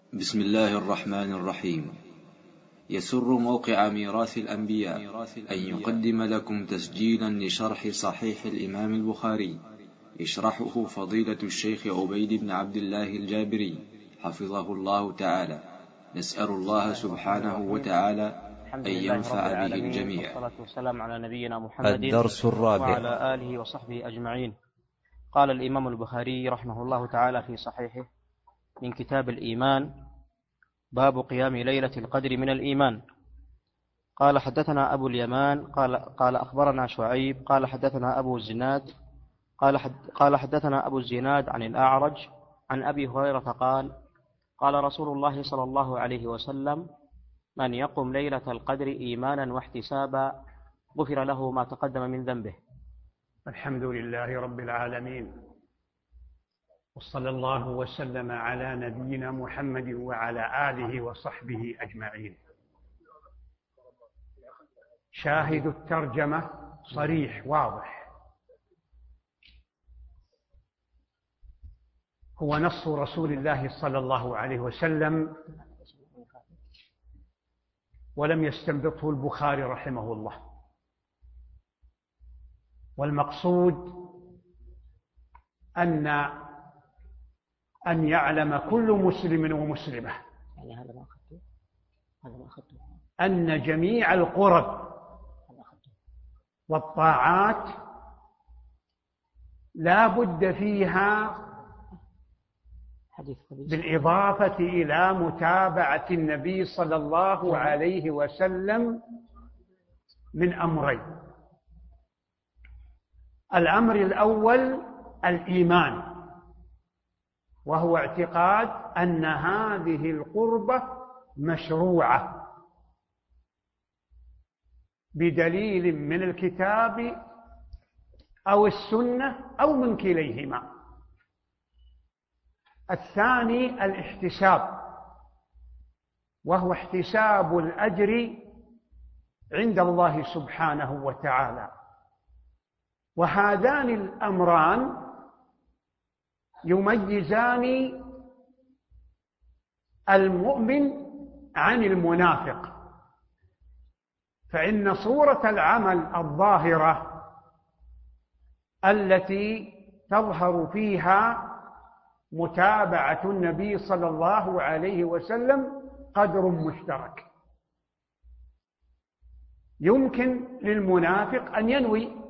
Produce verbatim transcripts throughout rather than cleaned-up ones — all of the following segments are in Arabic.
بسم الله الرحمن الرحيم. يسر موقع ميراث الأنبياء أن يقدم لكم تسجيلا لشرح صحيح الإمام البخاري، يشرحه فضيلة الشيخ عبيد بن عبد الله الجابري حفظه الله تعالى. نسأل الله سبحانه وتعالى أن ينفع به الجميع. والصلاة والسلام على نبينا محمد الدرس الرابع وعلى آله وصحبه أجمعين. قال الإمام البخاري رحمه الله تعالى في صحيحه من كتاب الإيمان: باب قيام ليلة القدر من الإيمان. قال حدثنا أبو اليمان قال, قال أخبرنا شعيب قال حدثنا أبو الزناد قال, حد قال حدثنا أبو الزناد عن الأعرج عن أبي هريرة قال: قال رسول الله صلى الله عليه وسلم: من يقم ليلة القدر إيمانا واحتسابا غفر له ما تقدم من ذنبه. الحمد لله رب العالمين، وصلى الله وسلم على نبينا محمد وعلى آله وصحبه أجمعين. شاهد الترجمة صريح واضح، هو نص رسول الله صلى الله عليه وسلم، ولم يستنبطه البخاري رحمه الله. والمقصود أن أن يعلم كل مسلم ومسلمة أن جميع القرب والطاعات لا بد فيها بالإضافة إلى متابعة النبي صلى الله عليه وسلم من أمرين. الأمر الأول الإيمان، وهو اعتقاد أن هذه القربة مشروعة بدليل من الكتاب أو السنة أو من كليهما. الثاني الاحتساب، وهو احتساب الأجر عند الله سبحانه وتعالى. وهذان الأمران يميزان المؤمن عن المنافق، فإن صورة العمل الظاهرة التي تظهر فيها متابعة النبي صلى الله عليه وسلم قدر مشترك. يمكن للمنافق أن ينوي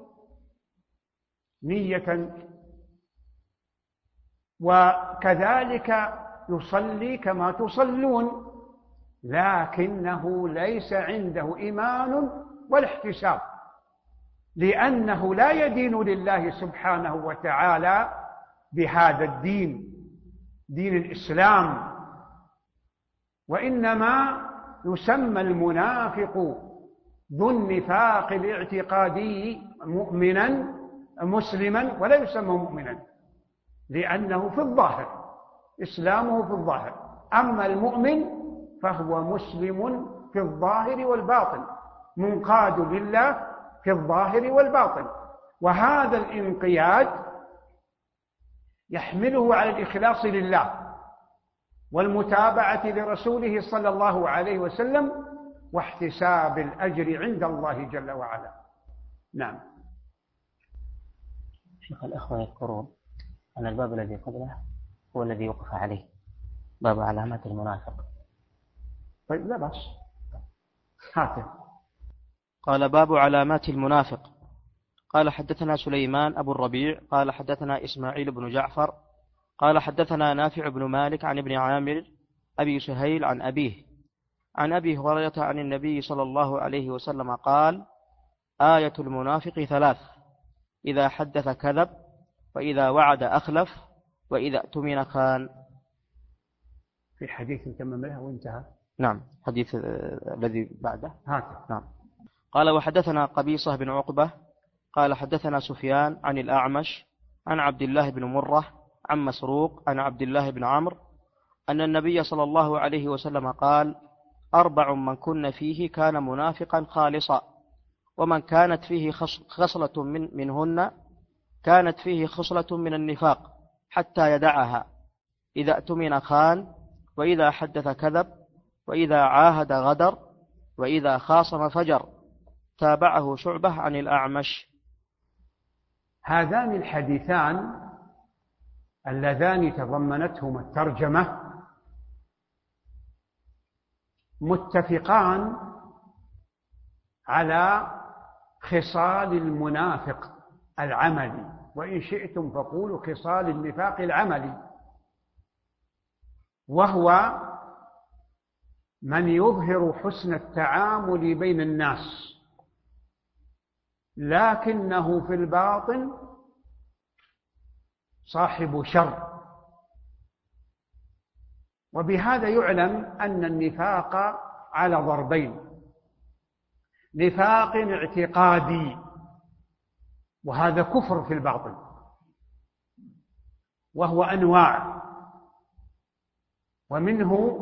نية، وكذلك يصلي كما تصلون، لكنه ليس عنده إيمان ولا احتساب، لأنه لا يدين لله سبحانه وتعالى بهذا الدين، دين الإسلام، وإنما يسمى المنافق ذو النفاق الاعتقادي مؤمنا مسلما، ولا يسمى مؤمنا لأنه في الظاهر إسلامه في الظاهر. أما المؤمن فهو مسلم في الظاهر والباطن، منقاد لله في الظاهر والباطن. وهذا الانقياد يحمله على الإخلاص لله والمتابعة لرسوله صلى الله عليه وسلم واحتساب الأجر عند الله جل وعلا. نعم. شيخ، الأخوة يذكرون أن الباب الذي قبله هو الذي وقف عليه، باب علامات المنافق. طيب لا بأس، هاته. قال: باب علامات المنافق. قال حدثنا سليمان أبو الربيع قال حدثنا إسماعيل بن جعفر قال حدثنا نافع بن مالك عن ابن عامر أبي سهيل عن أبيه عن أبي هريرة عن النبي صلى الله عليه وسلم قال: آية المنافق ثلاث: إذا حدث كذب، وإذا وعد أخلف، وإذا اؤتمن خان. في حديث تم له وانتهى. نعم، حديث الذي بعده. هذا. نعم. قال: وحدثنا قبيصة بن عقبة قال حدثنا سفيان عن الأعمش عن عبد الله بن مرة عن مسروق عن عبد الله بن عمرو أن النبي صلى الله عليه وسلم قال: أربع من كن فيه كان منافقا خالصا، ومن كانت فيه خصلة من منهن كانت فيه خصلة من النفاق حتى يدعها: إذا اؤتمن خان، وإذا حدث كذب، وإذا عاهد غدر، وإذا خاصم فجر. تابعه شعبة عن الأعمش. هذان الحديثان اللذان تضمنتهما الترجمة متفقان على خصال المنافق العملي، وإن شئتم فقولوا خصال النفاق العملي، وهو من يظهر حسن التعامل بين الناس لكنه في الباطن صاحب شر. وبهذا يعلم أن النفاق على ضربين: نفاق اعتقادي، وهذا كفر في الباطن، وهو أنواع، ومنه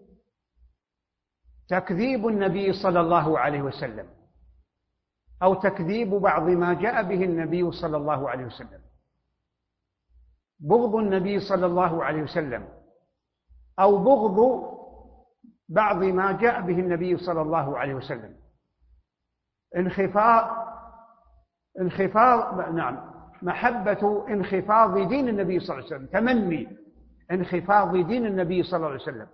تكذيب النبي صلى الله عليه وسلم، أو تكذيب بعض ما جاء به النبي صلى الله عليه وسلم، بغض النبي صلى الله عليه وسلم، أو بغض بعض ما جاء به النبي صلى الله عليه وسلم، انخفاض انخفاض نعم محبة انخفاض دين النبي صلى الله عليه وسلم، تمني انخفاض دين النبي صلى الله عليه وسلم،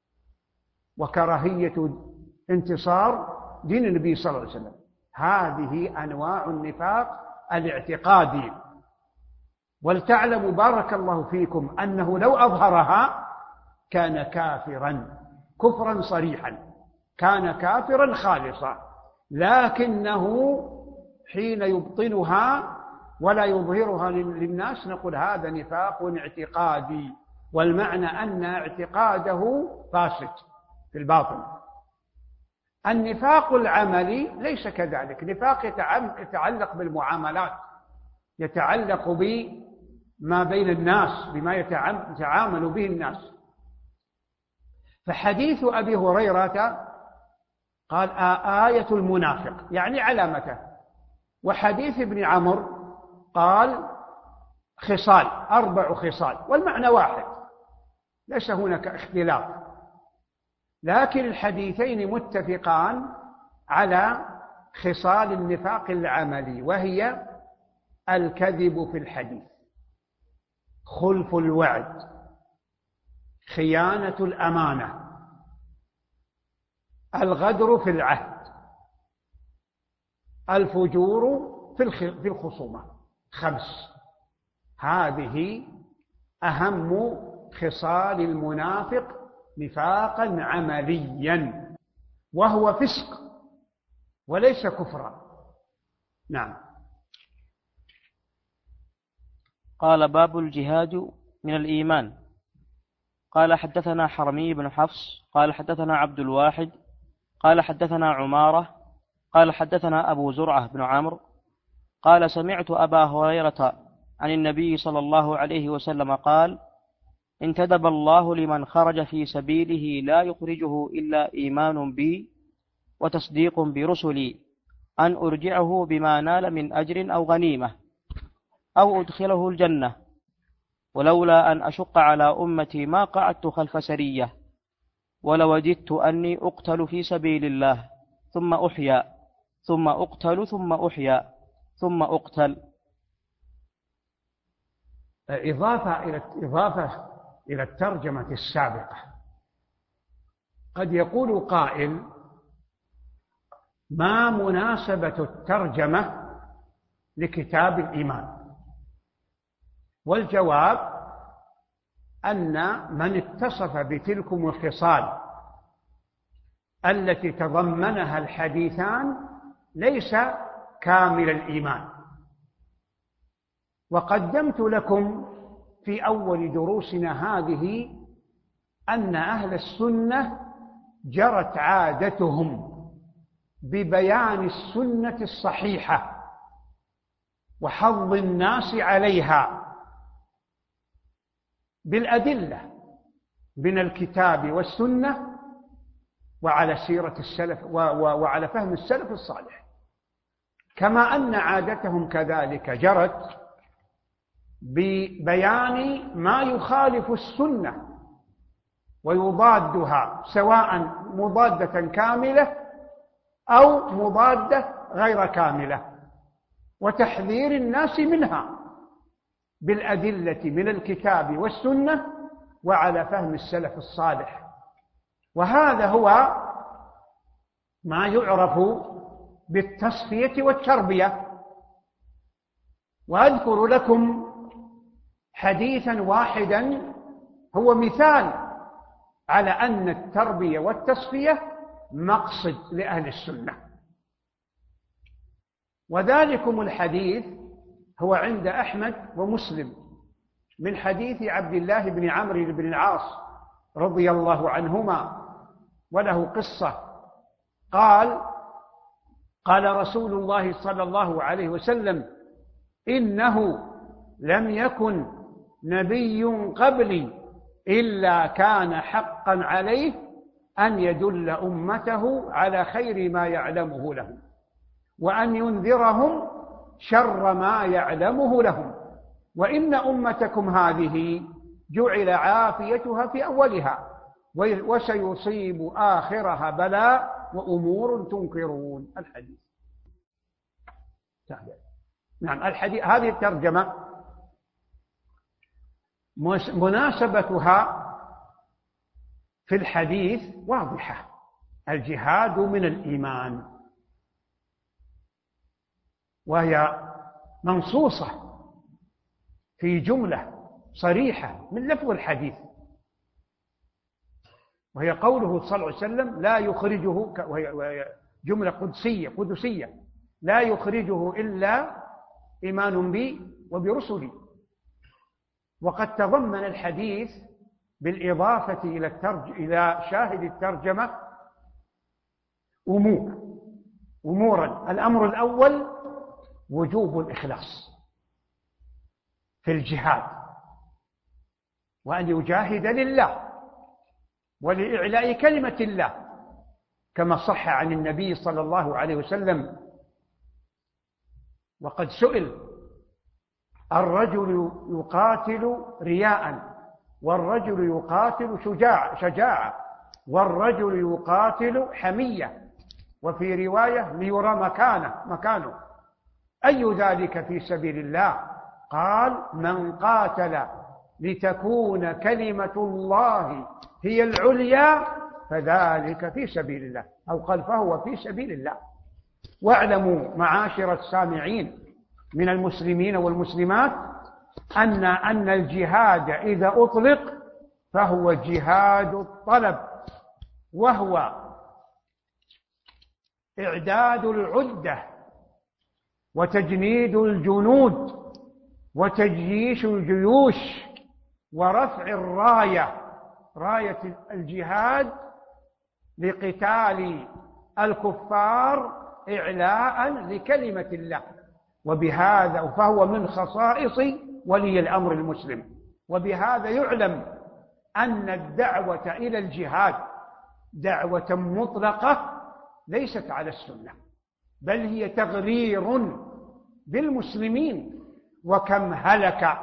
وكراهية انتصار دين النبي صلى الله عليه وسلم. هذه أنواع النفاق الاعتقادي. ولتعلموا بارك الله فيكم أنه لو أظهرها كان كافرا كفرا صريحا، كان كافرا خالصا، لكنه حين يبطنها ولا يظهرها للناس نقول هذا نفاق اعتقادي، والمعنى أن اعتقاده فاسد في الباطن. النفاق العملي ليس كذلك، نفاق يتعلق بالمعاملات، يتعلق بما بين الناس، بما يتعامل به الناس. فحديث أبي هريرة قال آية المنافق يعني علامته، وحديث ابن عمرو قال خصال، أربع خصال، والمعنى واحد، ليس هناك اختلاف، لكن الحديثين متفقان على خصال النفاق العملي، وهي الكذب في الحديث، خلف الوعد، خيانة الأمانة، الغدر في العهد، الفجور في الخصومة. خمس، هذه أهم خصال المنافق نفاقا عمليا، وهو فسق وليس كفرا. نعم. قال باب الجهاد من الإيمان. قال حدثنا حرمي بن حفص قال حدثنا عبد الواحد قال حدثنا عمارة قال حدثنا أبو زرعة بن عمرو قال سمعت أبا هريرة عن النبي صلى الله عليه وسلم قال انتدب الله لمن خرج في سبيله لا يخرجه إلا إيمان بي وتصديق برسلي أن أرجعه بما نال من أجر أو غنيمة أو أدخله الجنة، ولولا أن أشق على أمتي ما قعدت خلف سرية، ولوددت أني أقتل في سبيل الله ثم أحيا ثم أقتل ثم أحيا ثم أقتل. إضافة إلى إضافة إلى الترجمة السابقة، قد يقول قائل ما مناسبة الترجمة لكتاب الإيمان؟ والجواب أن من اتصف بتلكم الخصال التي تضمنها الحديثان ليس كامل الإيمان. وقدمت لكم في أول دروسنا هذه أن أهل السنة جرت عادتهم ببيان السنة الصحيحة وحض الناس عليها بالأدلة من الكتاب والسنة وعلى سيرة السلف وعلى فهم السلف الصالح، كما أن عادتهم كذلك جرت ببيان ما يخالف السنة ويضادها، سواء مضادة كاملة أو مضادة غير كاملة، وتحذير الناس منها بالأدلة من الكتاب والسنة وعلى فهم السلف الصالح. وهذا هو ما يعرف بالتصفية والتربية. وأذكر لكم حديثا واحدا هو مثال على أن التربية والتصفية مقصد لأهل السنة، وذلكم الحديث هو عند أحمد ومسلم من حديث عبد الله بن عمرو بن العاص رضي الله عنهما، وله قصة. قال قال رسول الله صلى الله عليه وسلم: إنه لم يكن نبي قبلي إلا كان حقا عليه أن يدل أمته على خير ما يعلمه لهم، وأن ينذرهم شر ما يعلمه لهم، وإن أمتكم هذه جعل عافيتها في أولها وسيصيب آخرها بلاء وأمور تنكرون. الحديث. نعم، الحديث. هذه الترجمة مناسبتها في الحديث واضحة: الجهاد من الإيمان، وهي منصوصة في جملة صريحة من لفظ الحديث، وهي قوله صلى الله عليه وسلم: لا يخرجه، وهي جملة قدسية قدسية لا يخرجه إلا إيمان بي وبرسلي. وقد تضمن الحديث بالإضافة إلى الترج... إلى شاهد الترجمة أمور أمورا. الأمر الأول وجوب الإخلاص في الجهاد، وأن يجاهد لله ولإعلاء كلمة الله، كما صح عن النبي صلى الله عليه وسلم. وقد سئل: الرجل يقاتل رياء، والرجل يقاتل شجاع شجاعة، والرجل يقاتل حمية، وفي رواية ليرى مكانه مكانه أي ذلك في سبيل الله؟ قال: من قاتل لتكون كلمة الله هي العليا فذلك في سبيل الله، أو قال فهو في سبيل الله. واعلموا معاشر السامعين من المسلمين والمسلمات أن أن الجهاد إذا أطلق فهو جهاد الطلب، وهو إعداد العدة وتجنيد الجنود وتجييش الجيوش ورفع الراية راية الجهاد لقتال الكفار إعلاء لكلمة الله. وبهذا فهو من خصائص ولي الأمر المسلم. وبهذا يعلم أن الدعوة إلى الجهاد دعوة مطلقة ليست على السنة، بل هي تغرير بالمسلمين. وكم هلك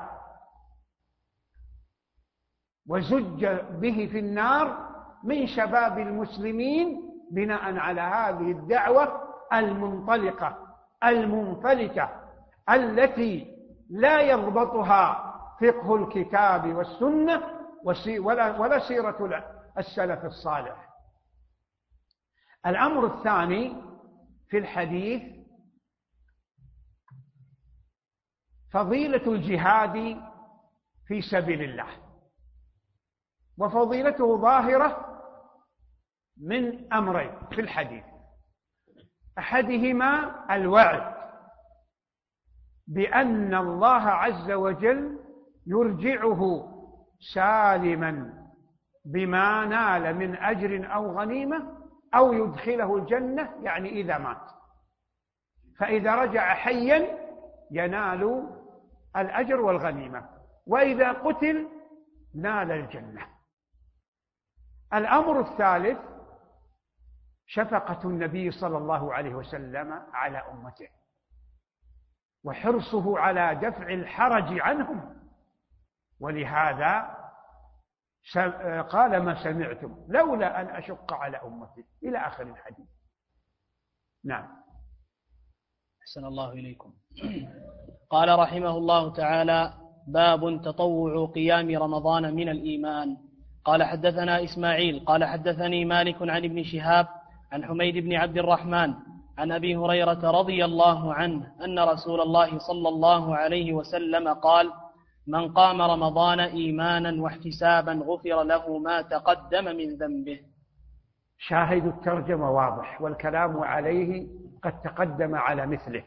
وزج به في النار من شباب المسلمين بناء على هذه الدعوة المنطلقة المنفلتة التي لا يضبطها فقه الكتاب والسنة ولا سيرة السلف الصالح. الأمر الثاني في الحديث فضيلة الجهاد في سبيل الله، وفضيلته ظاهرة من أمرين في الحديث: أحدهما الوعد بأن الله عز وجل يرجعه سالما بما نال من أجر أو غنيمة، أو يدخله الجنة، يعني إذا مات، فإذا رجع حيا ينال الأجر والغنيمة، وإذا قتل نال الجنة. الأمر الثالث شفقة النبي صلى الله عليه وسلم على أمته، وحرصه على دفع الحرج عنهم، ولهذا قال ما سمعتم لولا أن أشق على أمتي إلى آخر الحديث. نعم. أحسن الله إليكم. قال رحمه الله تعالى: باب تطوع قيام رمضان من الإيمان. قال حدثنا إسماعيل قال حدثني مالك عن ابن شهاب عن حميد بن عبد الرحمن عن أبي هريرة رضي الله عنه أن رسول الله صلى الله عليه وسلم قال: من قام رمضان إيمانا واحتسابا غفر له ما تقدم من ذنبه. شاهد الترجمة واضح، والكلام عليه قد تقدم على مثله،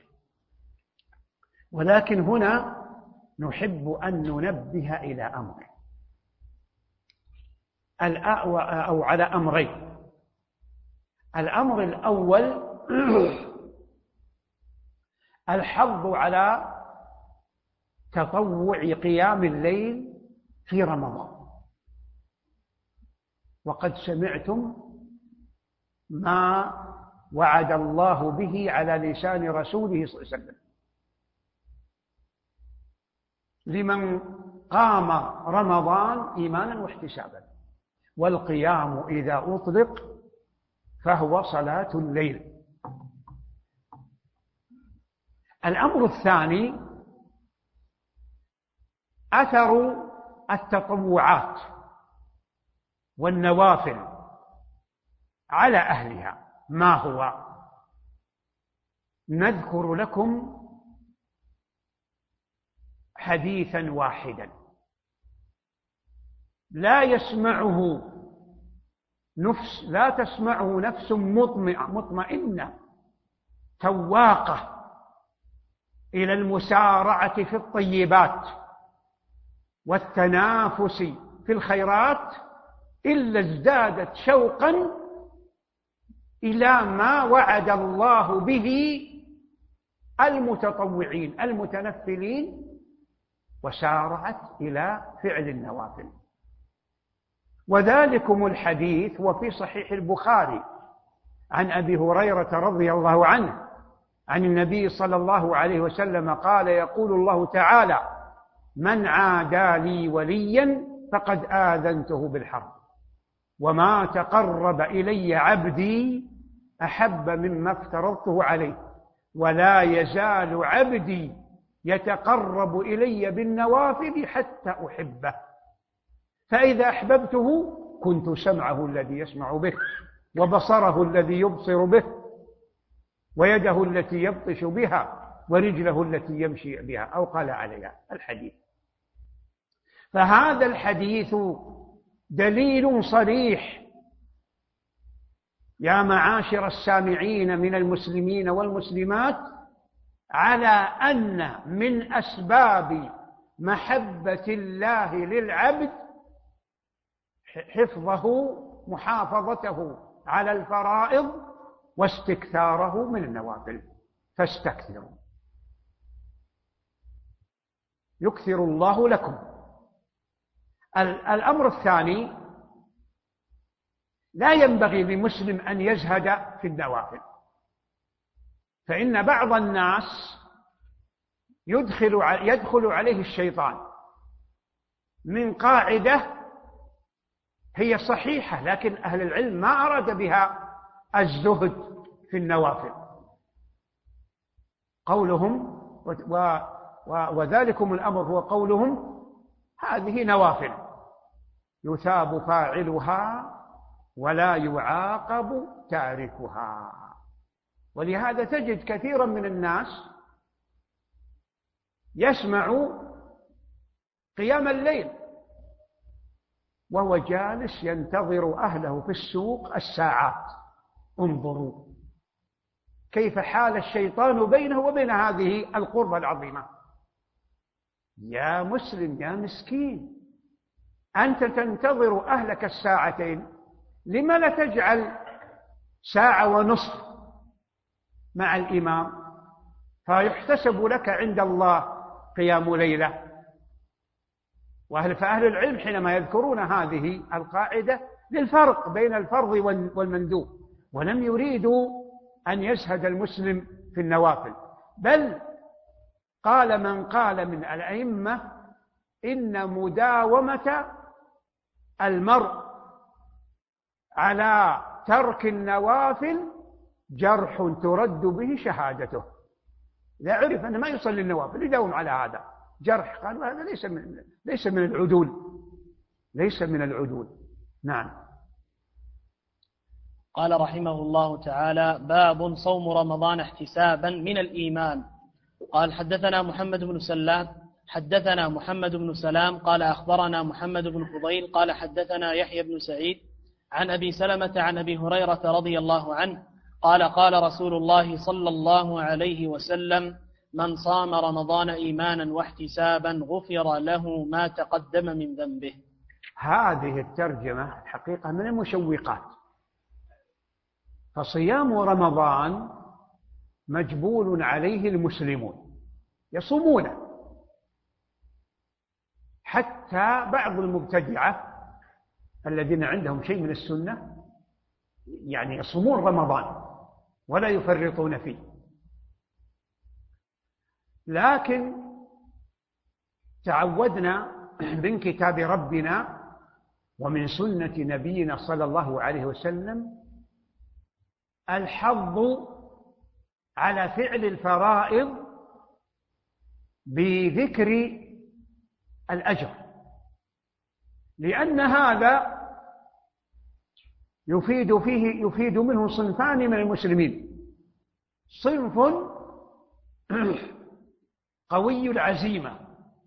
ولكن هنا نحب أن ننبه إلى أمر أو على أمرين. الأمر الأول الحظ على تطوع قيام الليل في رمضان، وقد سمعتم ما وعد الله به على لسان رسوله صلى الله عليه وسلم لمن قام رمضان إيمانا واحتسابا. والقيام إذا أطلق فهو صلاة الليل. الأمر الثاني أثر التطوعات والنوافل على أهلها. ما هو؟ نذكر لكم حديثا واحدا لا يسمعه نفس لا تسمعه نفس مطمئنة تواقة إلى المسارعة في الطيبات والتنافس في الخيرات إلا ازدادت شوقا إلى ما وعد الله به المتطوعين المتنفلين، وسارعت إلى فعل النوافل. وذلكم الحديث وفي صحيح البخاري عن أبي هريرة رضي الله عنه عن النبي صلى الله عليه وسلم قال: يقول الله تعالى: من عادى لي وليا فقد آذنته بالحرب، وما تقرب إلي عبدي أحب مما افترضته عليه، ولا يزال عبدي يتقرب إلي بالنوافل حتى أحبه، فإذا أحببته كنت سمعه الذي يسمع به، وبصره الذي يبصر به، ويده التي يبطش بها، ورجله التي يمشي بها، أو قال عليها الحديث. فهذا الحديث دليل صريح يا معاشر السامعين من المسلمين والمسلمات على أن من أسباب محبة الله للعبد حفظه محافظته على الفرائض واستكثاره من النوافل. فاستكثروا يكثر الله لكم. الأمر الثاني: لا ينبغي لمسلم أن يزهد في النوافل، فإن بعض الناس يدخل يدخل عليه الشيطان من قاعدة هي صحيحة، لكن أهل العلم ما أراد بها الزهد في النوافل. قولهم و وذلكم الأمر هو قولهم: هذه نوافل يثاب فاعلها ولا يعاقب تاركها. ولهذا تجد كثيرا من الناس يسمع قيام الليل وهو جالس ينتظر أهله في السوق الساعات. انظروا كيف حال الشيطان بينه وبين هذه القربة العظيمة. يا مسلم يا مسكين، أنت تنتظر أهلك الساعتين، لما لا تجعل ساعة ونصف مع الإمام فيحتسب لك عند الله قيام ليلة؟ وأهل فأهل العلم حينما يذكرون هذه القاعدة للفرق بين الفرض والمندوب، ولم يريدوا أن يزهد المسلم في النوافل، بل قال من قال من الأئمة إن مداومة المرء على ترك النوافل جرح ترد به شهادته. إذا عرف أنه ما يصلي النوافل يداوم على هذا جرح، قالوا هذا ليس من ليس من العدول، ليس من العدول. نعم. قال رحمه الله تعالى: باب صوم رمضان احتسابا من الإيمان. قال: حدثنا محمد بن سلام حدثنا محمد بن سلام قال أخبرنا محمد بن فضيل قال حدثنا يحيى بن سعيد عن أبي سلمة عن أبي هريرة رضي الله عنه قال: قال رسول الله صلى الله عليه وسلم: من صام رمضان إيمانا واحتسابا غفر له ما تقدم من ذنبه. هذه الترجمة حقيقة من المشوقات، فصيام رمضان مجبول عليه المسلمون يصومونه، حتى بعض المبتدعة الذين عندهم شيء من السنة يعني يصومون رمضان ولا يفرطون فيه. لكن تعودنا من كتاب ربنا ومن سنة نبينا صلى الله عليه وسلم الحظ على فعل الفرائض بذكر الأجر، لأن هذا يفيد فيه يفيد منه صنفان من المسلمين: صنف قوي العزيمة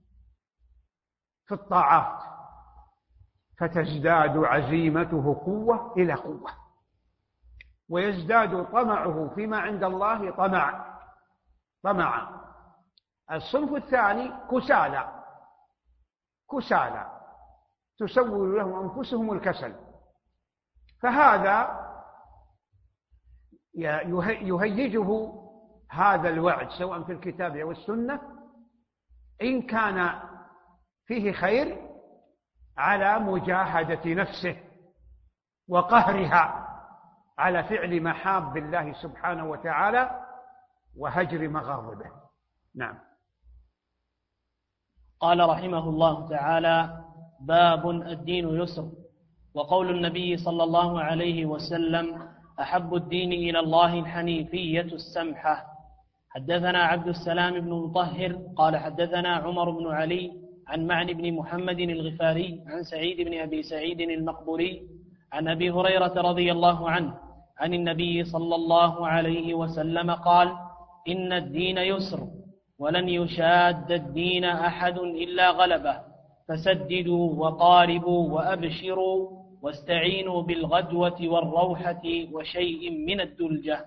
في الطاعات فتزداد عزيمته قوة إلى قوة، ويزداد طمعه فيما عند الله طمع طمعا. الصنف الثاني كسالى كسالى تسول لهم أنفسهم الكسل، فهذا يهيجه هذا الوعد سواء في الكتاب أو السنة إن كان فيه خير على مجاهدة نفسه وقهرها على فعل محاب الله سبحانه وتعالى وهجر مغاضبه. نعم. قال رحمه الله تعالى: باب الدين يسر. وقول النبي صلى الله عليه وسلم: أحب الدين إلى الله الحنيفية السمحة. حدثنا عبد السلام بن مطهر قال حدثنا عمر بن علي عن معن بن محمد الغفاري عن سعيد بن أبي سعيد المقبوري عن أبي هريرة رضي الله عنه عن النبي صلى الله عليه وسلم قال: إن الدين يسر ولن يشاد الدين أحد إلا غلبه، فسددوا وقاربوا وأبشروا واستعينوا بالغدوة والروحة وشيء من الدلجة.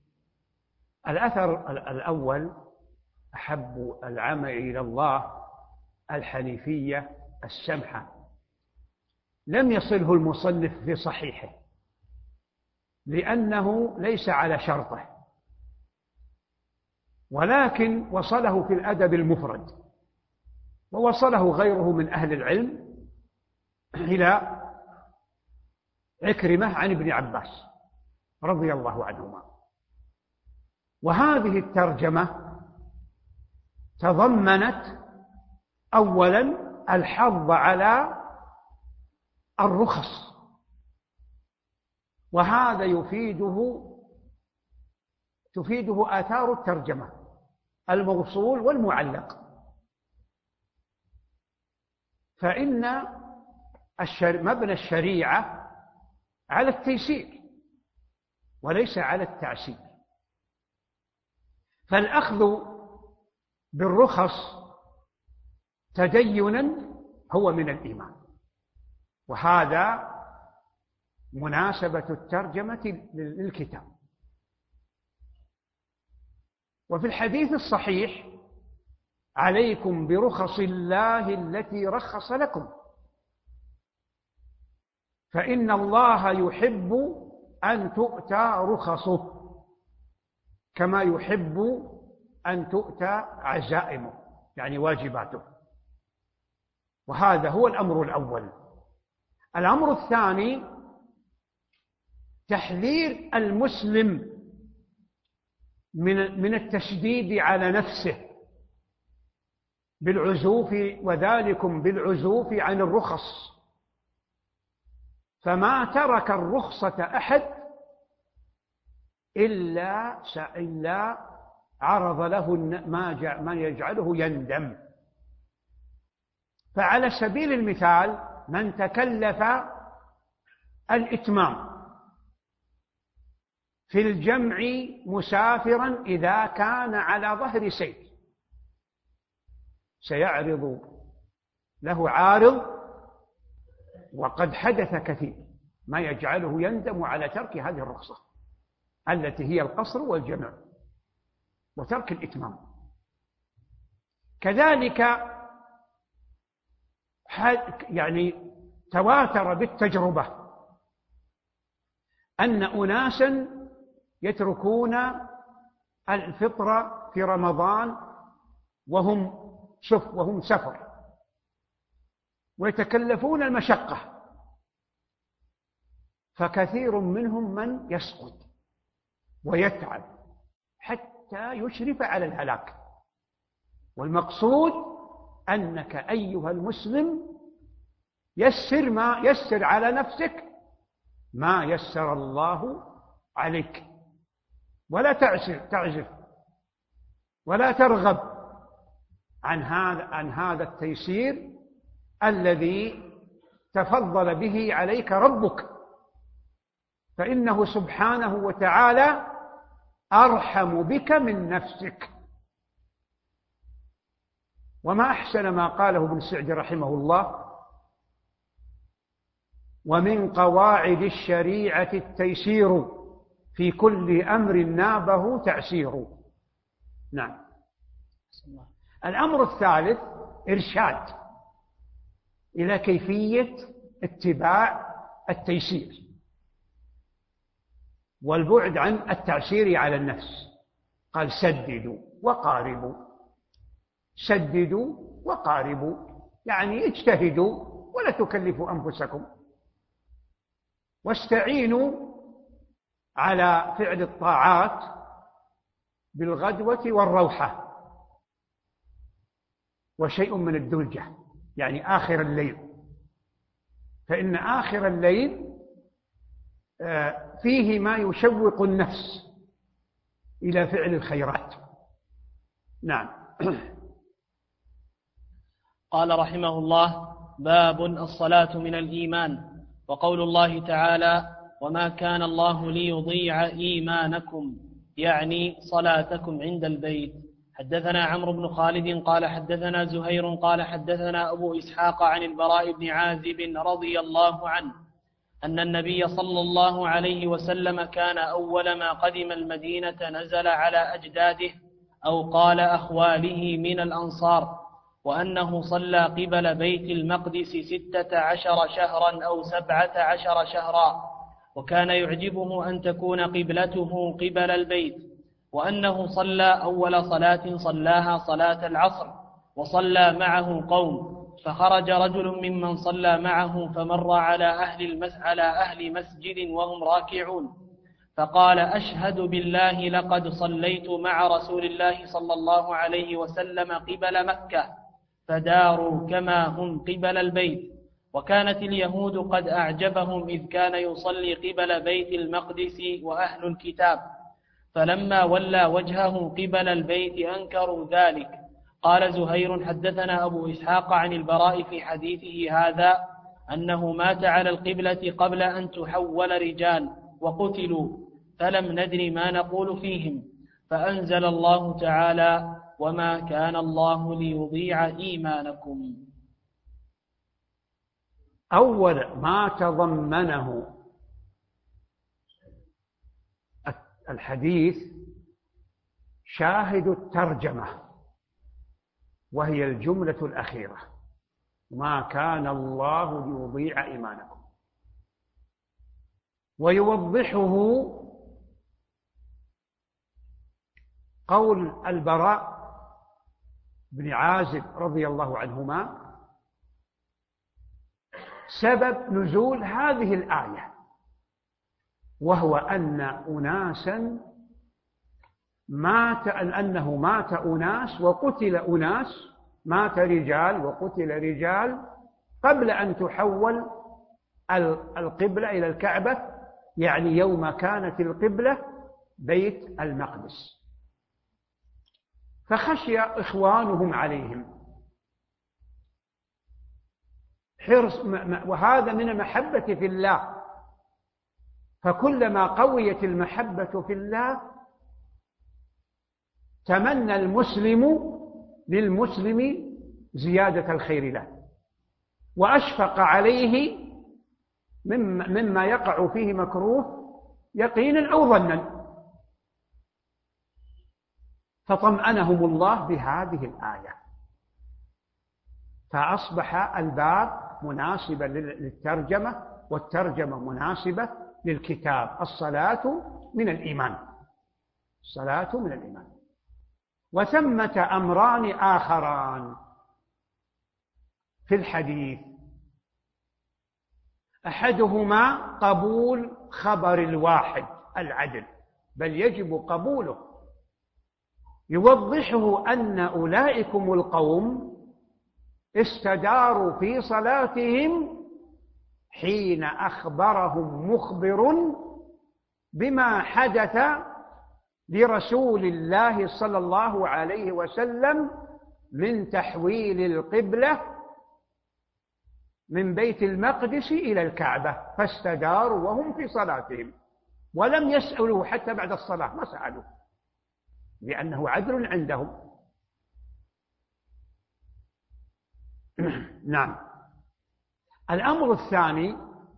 الأثر الأول: أحب العمل إلى الله الحنيفية السمحة، لم يصله المصنف في صحيحه لأنه ليس على شرطه، ولكن وصله في الأدب المفرد، ووصله غيره من أهل العلم إلى عكرمة عن ابن عباس رضي الله عنهما. وهذه الترجمة تضمنت أولا الحظ على الرخص، وهذا يفيده تفيده آثار الترجمة الموصول والمعلق، فإن مبنى الشريعة على التيسير وليس على التعسير، فالأخذ بالرخص تدينا هو من الإيمان، وهذا مناسبة الترجمة للكتاب. وفي الحديث الصحيح: عليكم برخص الله التي رخص لكم، فإن الله يحب أن تؤتى رخصه كما يحب أن تؤتى عزائمه، يعني واجباته. وهذا هو الأمر الأول. الأمر الثاني: تحذير المسلم من من التشديد على نفسه بالعزوف، وذلكم بالعزوف عن الرخص، فما ترك الرخصة أحد إلا إلا عرض له ما ما يجعله يندم. فعلى سبيل المثال من تكلف الإتمام في الجمع مسافرا إذا كان على ظهر سير، سيعرض له عارض وقد حدث كثير ما يجعله يندم على ترك هذه الرخصة التي هي القصر والجمع وترك الإتمام. كذلك يعني تواتر بالتجربة أن أناسا يتركون الفطر في رمضان وهم شف وهم سفر ويتكلفون المشقة، فكثير منهم من يسقط ويتعب حتى يشرف على الهلاك. والمقصود أنك أيها المسلم يسر ما يسر على نفسك ما يسر الله عليك، ولا تعسر تعزف ولا ترغب عن هذا عن هذا التيسير الذي تفضل به عليك ربك، فإنه سبحانه وتعالى أرحم بك من نفسك. وما أحسن ما قاله ابن سعدي رحمه الله: ومن قواعد الشريعة التيسير في كل أمر نابه تعسير. نعم. الأمر الثالث إرشاد إلى كيفية اتباع التيسير والبعد عن التعسير على النفس. قال: سددوا وقاربوا. سددوا وقاربوا يعني اجتهدوا ولا تكلفوا أنفسكم، واستعينوا على فعل الطاعات بالغدوة والروحة، وشيء من الدلجة يعني آخر الليل، فإن آخر الليل فيه ما يشوق النفس إلى فعل الخيرات. نعم. قال رحمه الله: باب الصلاة من الإيمان. وقول الله تعالى: وما كان الله ليضيع إيمانكم، يعني صلاتكم عند البيت. حدثنا عمرو بن خالد قال حدثنا زهير قال حدثنا أبو إسحاق عن البراء بن عازب رضي الله عنه أن النبي صلى الله عليه وسلم كان أول ما قدم المدينة نزل على أجداده أو قال أخواله من الأنصار، وأنه صلى قبل بيت المقدس ستة عشر شهرا أو سبعة عشر شهرا، وكان يعجبه أن تكون قبلته قبل البيت، وأنه صلى أول صلاة صلاها صلاة العصر وصلى معه قوم، فخرج رجل ممن صلى معه فمر على أهل, المس... على أهل مسجد وهم راكعون، فقال: أشهد بالله لقد صليت مع رسول الله صلى الله عليه وسلم قبل مكة، فداروا كما هم قبل البيت. وكانت اليهود قد أعجبهم إذ كان يصلي قبل بيت المقدس وأهل الكتاب، فلما ولى وجهه قبل البيت أنكروا ذلك. قال زهير: حدثنا أبو إسحاق عن البراء في حديثه هذا أنه مات على القبلة قبل أن تحول رجال وقتلوا، فلم ندري ما نقول فيهم، فأنزل الله تعالى: وما كان الله ليضيع إيمانكم. أول ما تضمنه الحديث شاهد الترجمة، وهي الجملة الأخيرة: ما كان الله ليضيع إيمانكم. ويوضحه قول البراء بن عازب رضي الله عنهما سبب نزول هذه الآية، وهو أن أناسا مات أنه مات أناس وقتل أناس، مات رجال وقتل رجال قبل أن تحول القبلة إلى الكعبة، يعني يوم كانت القبلة بيت المقدس، فخشي إخوانهم عليهم حرص، وهذا من المحبة في الله، فكلما قويت المحبة في الله تمنى المسلم للمسلم زيادة الخير له، وأشفق عليه مما يقع فيه مكروه يقينا أو ظنا، فطمأنهم الله بهذه الآية، فأصبح الباب مناسبا للترجمة، والترجمة مناسبة للكتاب. الصلاة من الإيمان، الصلاة من الإيمان. وثمة أمران آخران في الحديث، أحدهما قبول خبر الواحد العدل، بل يجب قبوله، يوضحه أن أولئكم القوم استداروا في صلاتهم حين أخبرهم مخبر بما حدث لرسول الله صلى الله عليه وسلم من تحويل القبلة من بيت المقدس إلى الكعبة، فاستداروا وهم في صلاتهم، ولم يسألوا حتى بعد الصلاة، ما سألوا، لأنه عدل عندهم. نعم. الأمر الثاني،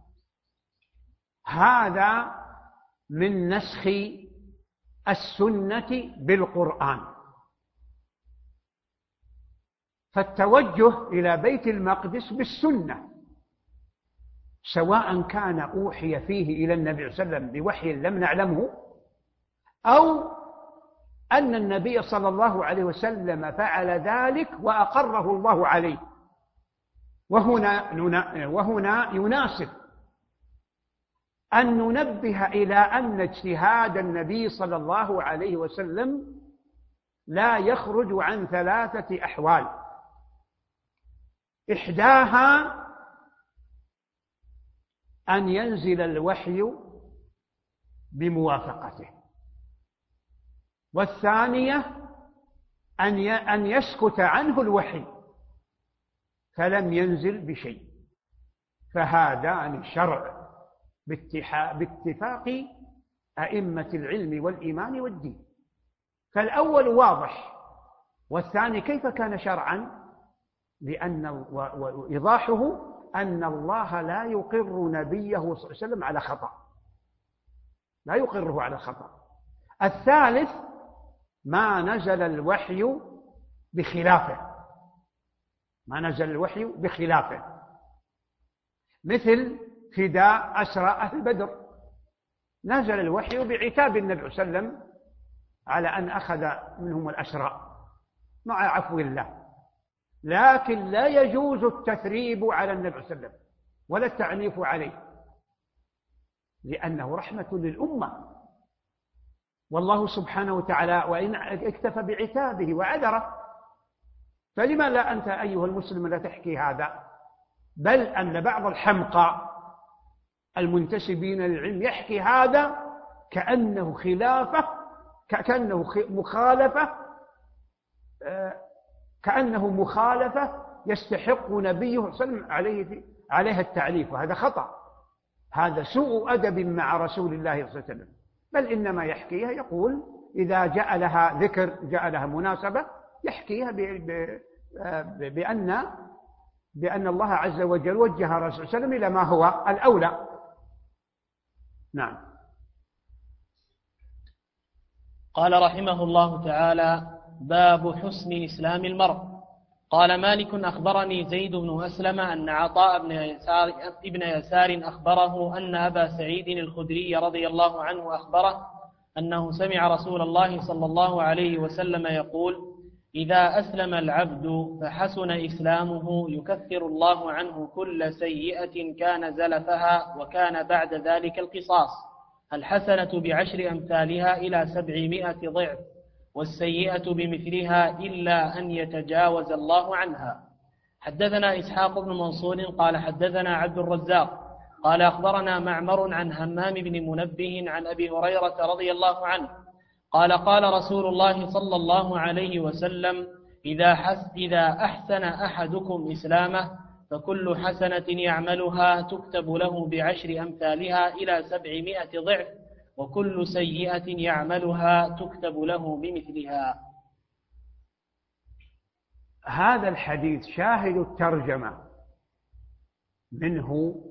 هذا من نسخ السنة بالقرآن، فالتوجه إلى بيت المقدس بالسنة، سواء كان أوحي فيه إلى النبي صلى الله عليه وسلم بوحي لم نعلمه، أو أن النبي صلى الله عليه وسلم فعل ذلك وأقره الله عليه. وهنا وهنا يناسب أن ننبه إلى أن اجتهاد النبي صلى الله عليه وسلم لا يخرج عن ثلاثة أحوال، إحداها أن ينزل الوحي بموافقته، والثانية أن يسكت عنه الوحي فلم ينزل بشيء، فهذان شرع باتفاق أئمة العلم والإيمان والدين. فالأول واضح، والثاني كيف كان شرعا؟ لأن وإيضاحه أن الله لا يقر نبيه صلى الله عليه وسلم على خطأ، لا يقره على خطأ. الثالث ما نزل الوحي بخلافه، ما نزل الوحي بخلافه، مثل فداء أسرى أهل بدر، نزل الوحي بعتاب النبي صلى الله عليه وسلم على أن أخذ منهم الأسرى مع عفو الله، لكن لا يجوز التثريب على النبي صلى الله عليه وسلم ولا التعنيف عليه، لأنه رحمة للأمة، والله سبحانه وتعالى وإن اكتفى بعتابه وعذره، فلما لا أنت أيها المسلم لا تحكي هذا؟ بل أن بعض الحمقى المنتسبين للعلم يحكي هذا كأنه خلافة، كأنه مخالفة، كأنه مخالفة يستحق نبيه صلى الله عليه وسلم عليه عليها التعريف، وهذا خطأ، هذا سوء أدب مع رسول الله صلى الله عليه وسلم، بل إنما يحكيها، يقول إذا جاء لها ذكر، جاء لها مناسبة، يحكيها بأن بأن الله عز وجل وجه رسول الله صلى الله عليه وسلم إلى ما هو الأولى. نعم. قال رحمه الله تعالى: باب حسن إسلام المرء. قال مالك: أخبرني زيد بن أسلم أن عطاء بن يسار, ابن يسار أخبره أن أبا سعيد الخدري رضي الله عنه أخبره أنه سمع رسول الله صلى الله عليه وسلم يقول: إذا أسلم العبد فحسن إسلامه يكفر الله عنه كل سيئة كان زلفها، وكان بعد ذلك القصاص، الحسنة بعشر أمثالها إلى سبعمائة ضعف، والسيئة بمثلها إلا أن يتجاوز الله عنها. حدثنا إسحاق بن منصور قال حدثنا عبد الرزاق قال أخبرنا معمر عن همام بن منبه عن أبي هريرة رضي الله عنه قال قال رسول الله صلى الله عليه وسلم إذا, حس إذا أحسن أحدكم إسلامه فكل حسنة يعملها تكتب له بعشر أمثالها إلى سبعمائة ضعف وكل سيئة يعملها تكتب له بمثلها. هذا الحديث شاهد الترجمة منه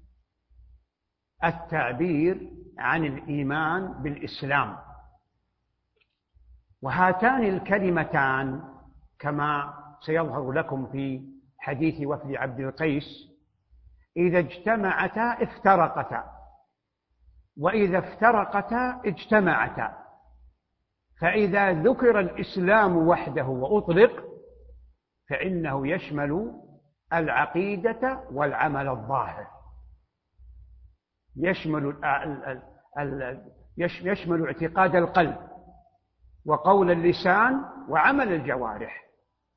التعبير عن الإيمان بالإسلام، وهاتان الكلمتان كما سيظهر لكم في حديث وفد عبد القيس إذا اجتمعتا افترقتا، وإذا افترقتا اجتمعتا. فإذا ذكر الإسلام وحده وأطلق فإنه يشمل العقيدة والعمل الظاهر، يشمل يشمل اعتقاد القلب وقول اللسان وعمل الجوارح،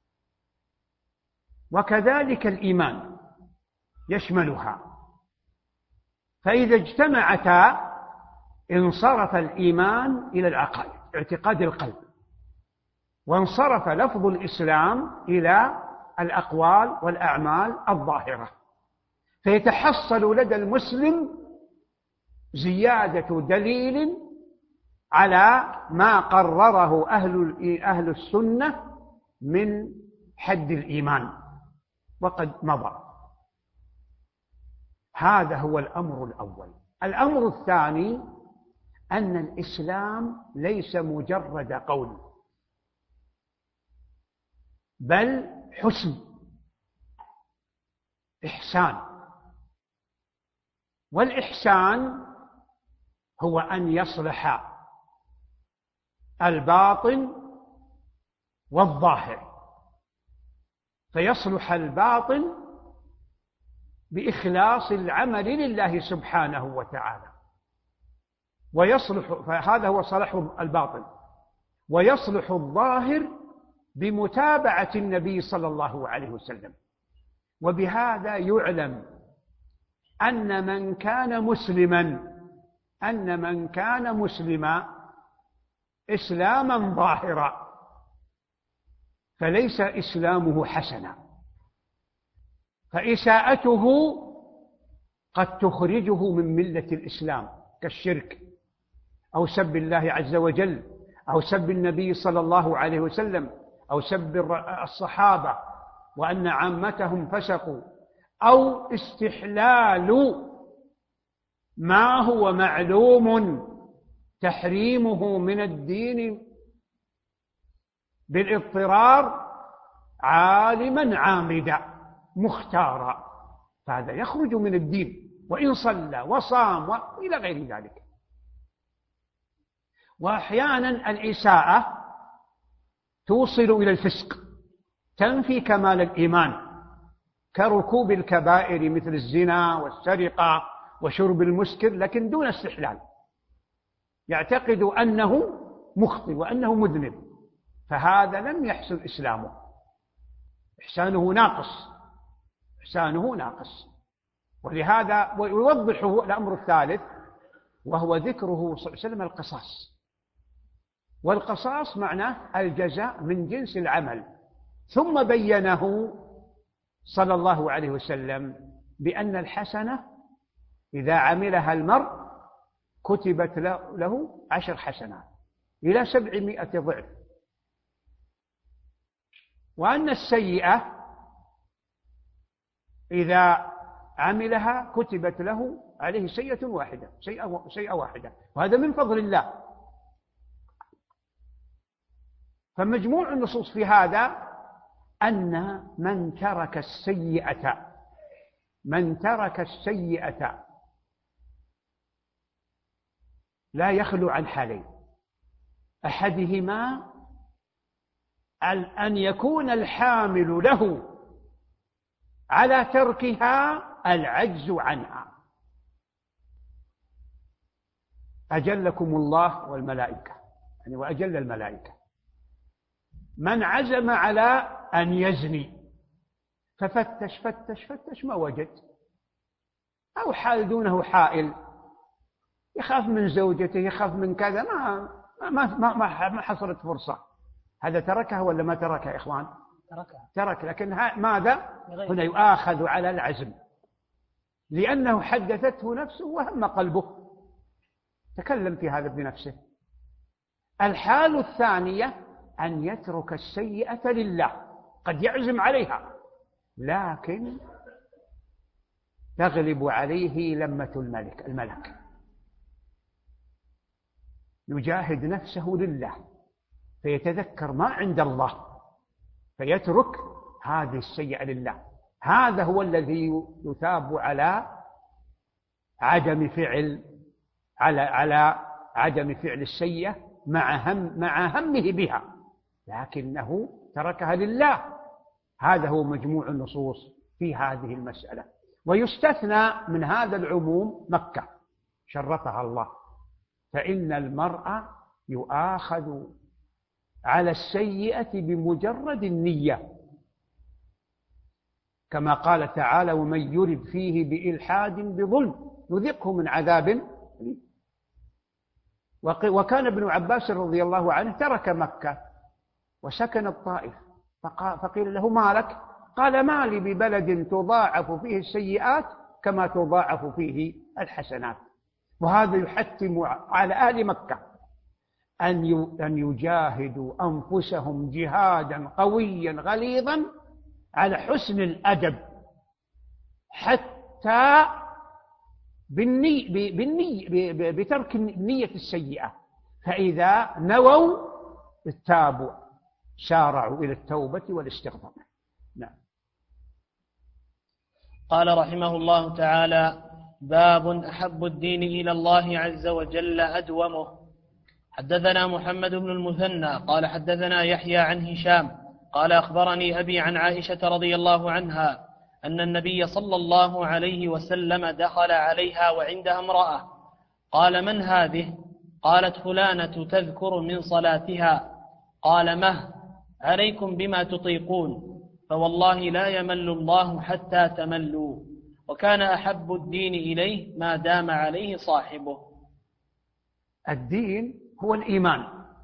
وكذلك الإيمان يشملها. فإذا اجتمعتا انصرف الإيمان إلى العقائد اعتقاد القلب، وانصرف لفظ الإسلام إلى الأقوال والأعمال الظاهرة، فيتحصل لدى المسلم زيادة دليل على ما قرره أهل أهل السنة من حد الإيمان وقد مضى. هذا هو الأمر الأول. الأمر الثاني أن الإسلام ليس مجرد قول، بل حسن إحسان. والإحسان هو أن يصلح الباطن والظاهر، فيصلح الباطن بإخلاص العمل لله سبحانه وتعالى، ويصلح فهذا هو صلاح الباطن، ويصلح الظاهر بمتابعة النبي صلى الله عليه وسلم. وبهذا يعلم أن من كان مسلما أن من كان مسلما إسلاما ظاهرا فليس إسلامه حسنا، فإساءته قد تخرجه من ملة الإسلام كالشرك أو سب الله عز وجل أو سب النبي صلى الله عليه وسلم أو سب الصحابة وأن عامتهم فسقوا، أو استحلال ما هو معلوم تحريمه من الدين بالاضطرار عالما عامدا مختارا، فهذا يخرج من الدين وإن صلى وصام وإلى غير ذلك. وأحيانا الإساءة توصل إلى الفسق، تنفي كمال الإيمان، كركوب الكبائر مثل الزنا والسرقة وشرب المسكر، لكن دون استحلال، يعتقد أنه مخطئ وأنه مذنب، فهذا لم يحسن إسلامه، إحسانه ناقص، إحسانه ناقص. ولهذا ويوضحه الأمر الثالث وهو ذكره صلى الله عليه وسلم القصاص. والقصاص معناه الجزاء من جنس العمل، ثم بينه صلى الله عليه وسلم بأن الحسنة إذا عملها المرء كتبت له عشر حسنات إلى سبعمائة ضعف، وأن السيئة إذا عملها كتبت له عليه سيئة واحدة سيئة واحدة، وهذا من فضل الله. فمجموع النصوص في هذا أن من ترك السيئة من ترك السيئة لا يخلو عن حالين، أحدهما أن يكون الحامل له على تركها العجز عنها. أجلكم الله والملائكة، يعني وأجل الملائكة، من عزم على أن يزني ففتش فتش فتش ما وجد، أو حال دونه حائل، يخاف من زوجته، يخاف من كذا، ما ما ما ما حصلت فرصة، هذا تركها ولا ما تركها يا إخوان؟ تركها، ترك. لكن ماذا؟ هنا يؤاخذ على العزم، لأنه حدثته نفسه وهم قلبه، تكلم في هذا بنفسه. الحال الثانية أن يترك السيئة لله، قد يعزم عليها لكن تغلب عليه لمة الملك الملك يجاهد نفسه لله، فيتذكر ما عند الله فيترك هذه السيئة لله. هذا هو الذي يثاب على عدم فعل على على عدم فعل السيئة مع هم مع همه بها، لكنه تركها لله. هذا هو مجموع النصوص في هذه المسألة. ويستثنى من هذا العموم مكة شرطها الله، فإن المرء يؤاخذ على السيئة بمجرد النية، كما قال تعالى: ومن يرد فيه بإلحاد بظلم نذقه من عذاب. وكان ابن عباس رضي الله عنه ترك مكة وسكن الطائف، فقيل له: ما لك؟ قال: ما لي ببلد تضاعف فيه السيئات كما تضاعف فيه الحسنات. وهذا يحتم على أهل مكة أن يجاهدوا أنفسهم جهادا قويا غليظا على حسن الأدب، حتى بالني بالني بترك النية السيئة، فإذا نووا تابوا سارعوا إلى التوبة والاستغفار. نعم. قال رحمه الله تعالى: باب أحب الدين إلى الله عز وجل أدومه. حدثنا محمد بن المثنى قال حدثنا يحيى عن هشام قال أخبرني أبي عن عائشة رضي الله عنها أن النبي صلى الله عليه وسلم دخل عليها وعندها امرأة، قال: من هذه؟ قالت: فلانة تذكر من صلاتها. قال: مه عليكم بما تطيقون، فوالله لا يمل الله حتى تملوا. وكان أحب الدين إليه ما دام عليه صاحبه. الدين هو الإيمان،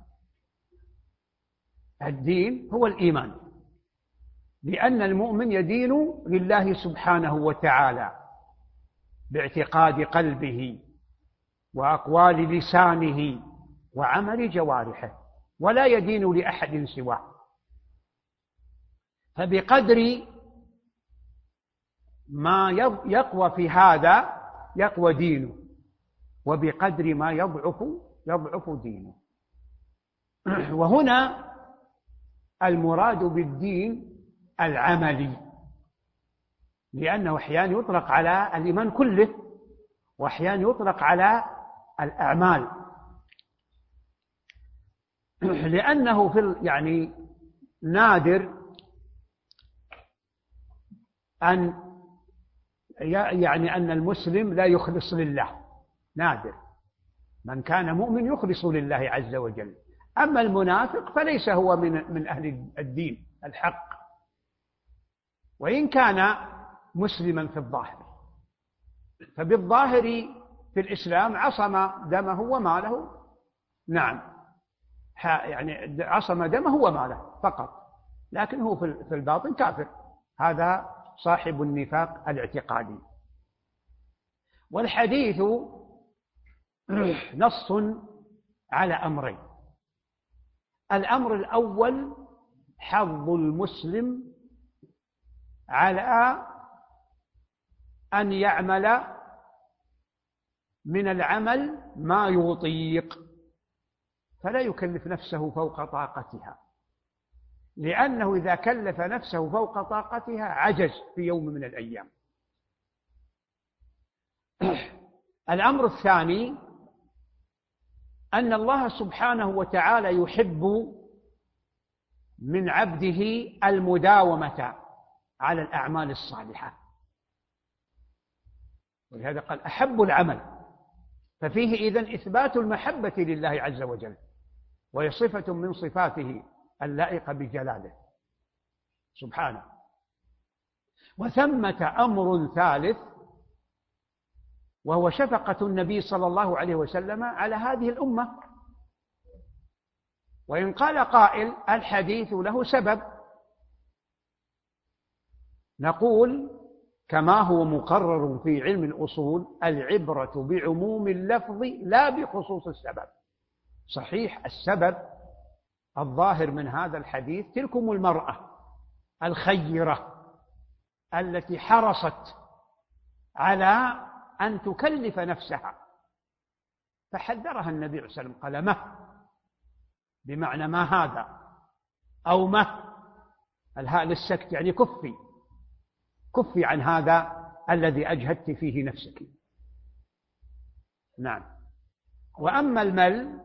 الدين هو الإيمان، لأن المؤمن يدين لله سبحانه وتعالى باعتقاد قلبه وأقوال لسانه وعمل جوارحه، ولا يدين لأحد سواه. فبقدر ما يقوى في هذا يقوى دينه، وبقدر ما يضعف يضعف دينه. وهنا المراد بالدين العملي، لأنه أحيانا يطلق على الإيمان كله، وأحيانا يطلق على الأعمال، لأنه في يعني نادر أن يعني أن المسلم لا يخلص لله، نادر من كان مؤمن يخلص لله عز وجل. أما المنافق فليس هو من من أهل الدين الحق، وإن كان مسلما في الظاهر، فبالظاهر في الإسلام عصم دمه وماله، نعم يعني عصم دمه وماله فقط، لكن هو في الباطن كافر، هذا صاحب النفاق الاعتقادي. والحديث نص على أمرين: الأمر الأول حظ المسلم على أن يعمل من العمل ما يطيق، فلا يكلف نفسه فوق طاقتها، لأنه إذا كلف نفسه فوق طاقتها عجز في يوم من الأيام. الأمر الثاني أن الله سبحانه وتعالى يحب من عبده المداومة على الأعمال الصالحة، ولهذا قال أحب العمل، ففيه إذن إثبات المحبة لله عز وجل، وهي صفة من صفاته اللائقة بجلاله سبحانه. وثمة أمر ثالث وهو شفقة النبي صلى الله عليه وسلم على هذه الأمة. وإن قال قائل الحديث له سبب، نقول كما هو مقرر في علم الأصول: العبرة بعموم اللفظ لا بخصوص السبب. صحيح السبب الظاهر من هذا الحديث تلكم المرأة الخيرة التي حرصت على أن تكلف نفسها، فحذرها النبي صلى الله عليه وسلم قال: ما بمعنى ما هذا، أو ما الهاء للسكت يعني كفي كفي عن هذا الذي أجهدت فيه نفسك. نعم. وأما المل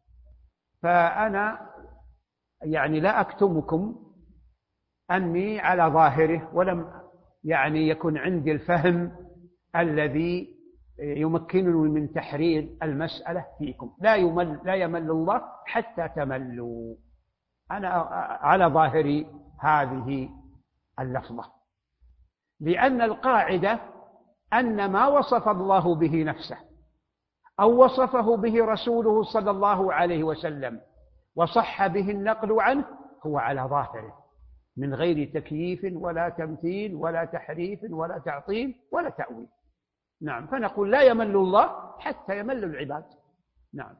فأنا يعني لا أكتمكم أني على ظاهره، ولم يعني يكن عندي الفهم الذي يمكنني من تحرير المسألة فيكم. لا يمل لا يمل الله حتى تملوا. أنا على ظاهر هذه اللفظة، لأن القاعدة أن ما وصف الله به نفسه أو وصفه به رسوله صلى الله عليه وسلم وصح به النقل عنه هو على ظاهره، من غير تكييف ولا تمثيل ولا تحريف ولا تعطيل ولا تأويل. نعم. فنقول لا يمل الله حتى يمل العباد. نعم.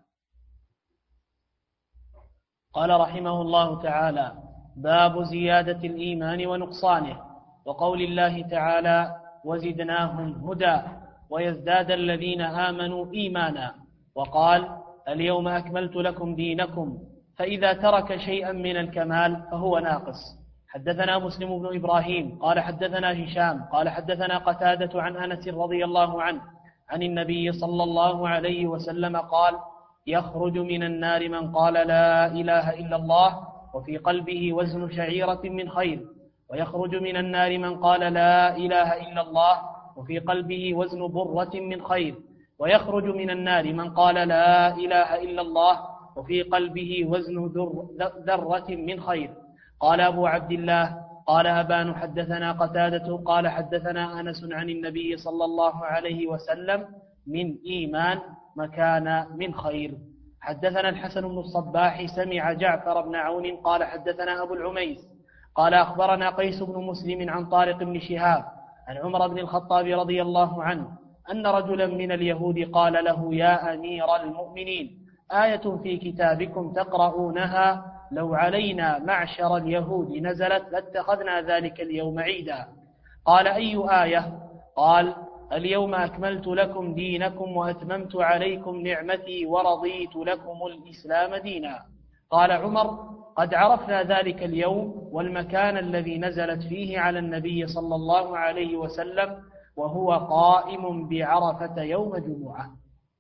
قال رحمه الله تعالى: باب زيادة الإيمان ونقصانه، وقول الله تعالى: وزدناهم هدى ويزداد الذين آمنوا إيمانا. وقال: اليوم أكملت لكم دينكم، فإذا ترك شيئا من الكمال فهو ناقص. حدثنا مسلم بن إبراهيم قال حدثنا هشام قال حدثنا قتادة عن أنس رضي الله عنه عن النبي صلى الله عليه وسلم قال: يخرج من النار من قال لا إله إلا الله وفي قلبه وزن شعيرة من خير، ويخرج من النار من قال لا إله إلا الله وفي قلبه وزن برة من خير، ويخرج من النار من قال لا إله إلا الله وفي قلبه وزن ذرة من خير. قال أبو عبد الله: قال أبان حدثنا قتادة قال حدثنا أنس عن النبي صلى الله عليه وسلم: من إيمان مكان من خير. حدثنا الحسن بن الصباح سمع جعفر بن عون قال حدثنا أبو العميس قال أخبرنا قيس بن مسلم عن طارق بن شهاب عن عمر بن الخطاب رضي الله عنه أن رجلا من اليهود قال له: يا أمير المؤمنين، آية في كتابكم تقرؤونها لو علينا معشر اليهود نزلت لاتخذنا ذلك اليوم عيدا. قال: أي آية؟ قال: اليوم أكملت لكم دينكم وأتممت عليكم نعمتي ورضيت لكم الإسلام دينا. قال عمر: قد عرفنا ذلك اليوم والمكان الذي نزلت فيه على النبي صلى الله عليه وسلم، وهو قائم بعرفة يوم جمعة.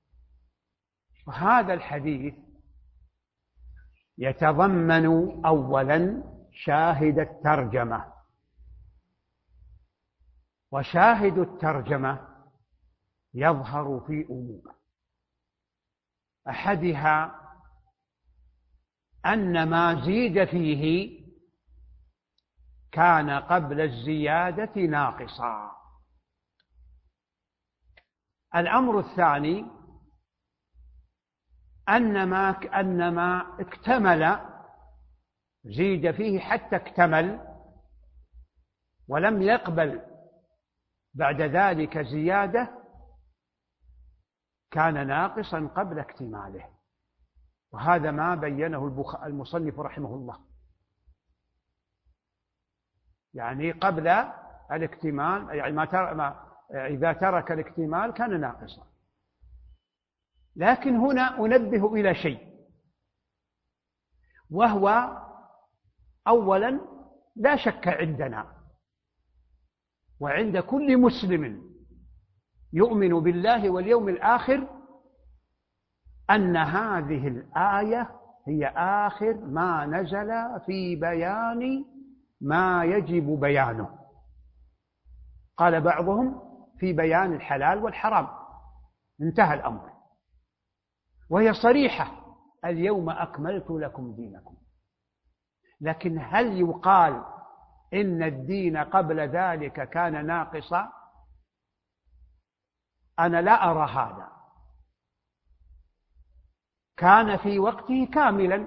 وهذا الحديث يتضمن أولا شاهد الترجمة، وشاهد الترجمة يظهر في أمور. أحدها أن ما زيد فيه كان قبل الزيادة ناقصا. الأمر الثاني أن ما أن ما اكتمل زيد فيه حتى اكتمل ولم يقبل بعد ذلك زيادة كان ناقصا قبل اكتماله. وهذا ما بينه المصنف رحمه الله، يعني قبل الاكتمال، يعني ما تر... ما إذا ترك الاكتمال كان ناقصا. لكن هنا أنبه إلى شيء، وهو أولا لا شك عندنا وعند كل مسلم يؤمن بالله واليوم الآخر أن هذه الآية هي آخر ما نزل في بيان ما يجب بيانه. قال بعضهم في بيان الحلال والحرام، انتهى الأمر، وهي صريحة: اليوم أكملت لكم دينكم. لكن هل يقال إن الدين قبل ذلك كان ناقصا؟ أنا لا أرى هذا. كان في وقته كاملا،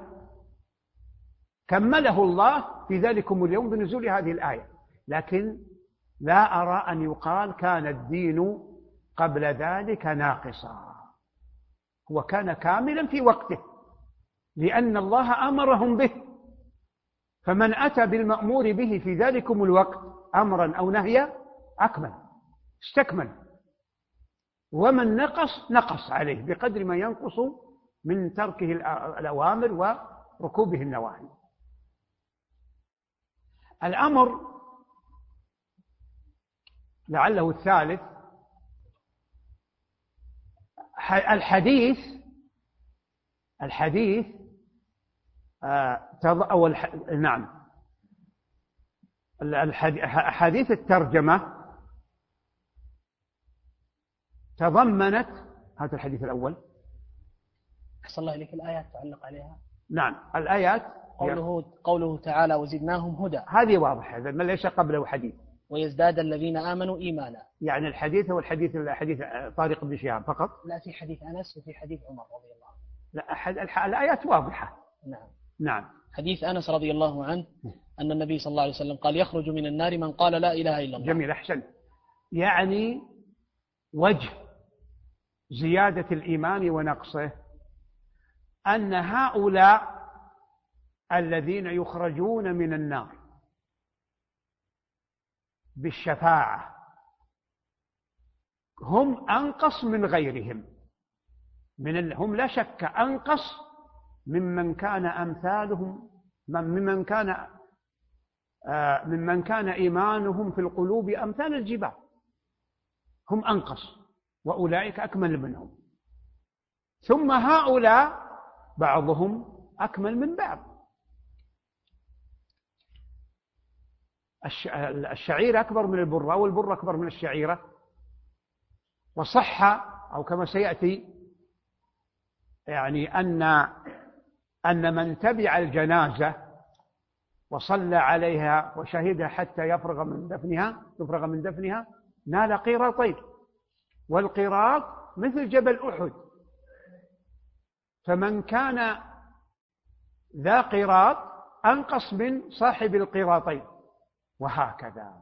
كمله الله في ذلكم اليوم بنزول هذه الآية، لكن لا أرى أن يقال كان الدين قبل ذلك ناقصا. هو كان كاملا في وقته لأن الله أمرهم به، فمن أتى بالمأمور به في ذلكم الوقت أمرا أو نهيا أكمل استكمل، ومن نقص نقص عليه بقدر ما ينقص من تركه الأوامر وركوبه النواهي. الأمر لعله الثالث الحديث الحديث أو الح... نعم أحاديث الترجمة تضمنت هذا الحديث الأول. أحسن الله إليك. الآيات تعلق عليها. نعم الآيات قوله, قوله تعالى وزدناهم هدى، هذه واضحة، هذا ما ليس قبله حديث. ويزداد الذين آمنوا إيمانا، يعني الحديث هو الحديث حديث طارق بن شهاب فقط؟ لا، في حديث أنس وفي حديث عمر رضي الله عنه. لا أحد الآيات واضحة. نعم نعم. حديث أنس رضي الله عنه أن النبي صلى الله عليه وسلم قال يخرج من النار من قال لا إله إلا الله. جميل أحسن. يعني وجه زيادة الإيمان ونقصه أن هؤلاء الذين يخرجون من النار بالشفاعة هم أنقص من غيرهم، من هم لا شك أنقص ممن كان أمثالهم، ممن كان آه ممن كان إيمانهم في القلوب أمثال الجبال، هم أنقص وأولئك أكمل منهم. ثم هؤلاء بعضهم أكمل من بعض. الشعير أكبر من البرة والبرة أكبر من الشعيرة. وصح أو كما سيأتي يعني أن أن من تبع الجنازة وصلى عليها وشهدها حتى يفرغ من دفنها يفرغ من دفنها نال قيراطين، والقيراط مثل جبل أحد، فمن كان ذا قيراط أنقص من صاحب القيراطين، وهكذا.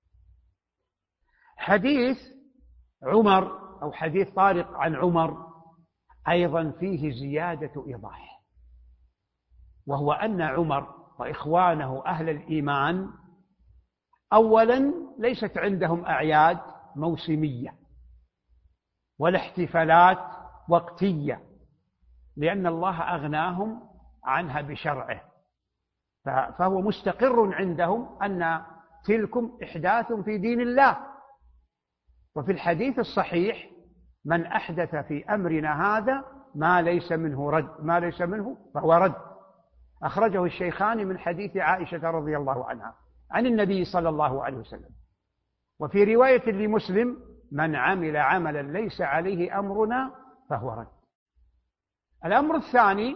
حديث عمر أو حديث طارق عن عمر أيضا فيه زيادة إيضاح، وهو أن عمر وإخوانه أهل الإيمان أولا ليست عندهم أعياد موسمية ولا احتفالات وقتية، لأن الله أغناهم عنها بشرعه، فهو مستقر عندهم أن تلكم إحداث في دين الله. وفي الحديث الصحيح من أحدث في أمرنا هذا ما ليس منه رد ما ليس منه فهو رد، أخرجه الشيخان من حديث عائشة رضي الله عنها عن النبي صلى الله عليه وسلم. وفي رواية لمسلم من عمل عملا ليس عليه أمرنا فهو رد. الأمر الثاني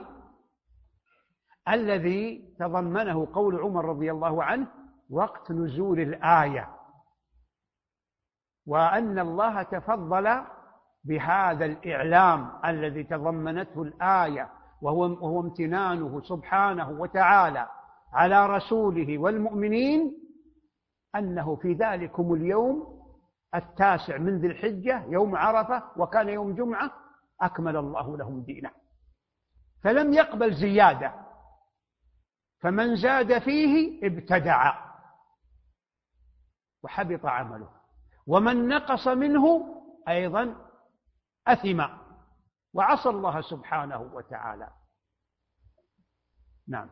الذي تضمنه قول عمر رضي الله عنه وقت نزول الآية، وأن الله تفضل بهذا الإعلام الذي تضمنته الآية، وهو, وهو امتنانه سبحانه وتعالى على رسوله والمؤمنين أنه في ذلكم اليوم التاسع من ذي الحجة يوم عرفة وكان يوم جمعة أكمل الله لهم دينه، فلم يقبل زيادة، فمن زاد فيه ابتدع وحبط عمله، ومن نقص منه أيضا أثم وعصى الله سبحانه وتعالى. نعم.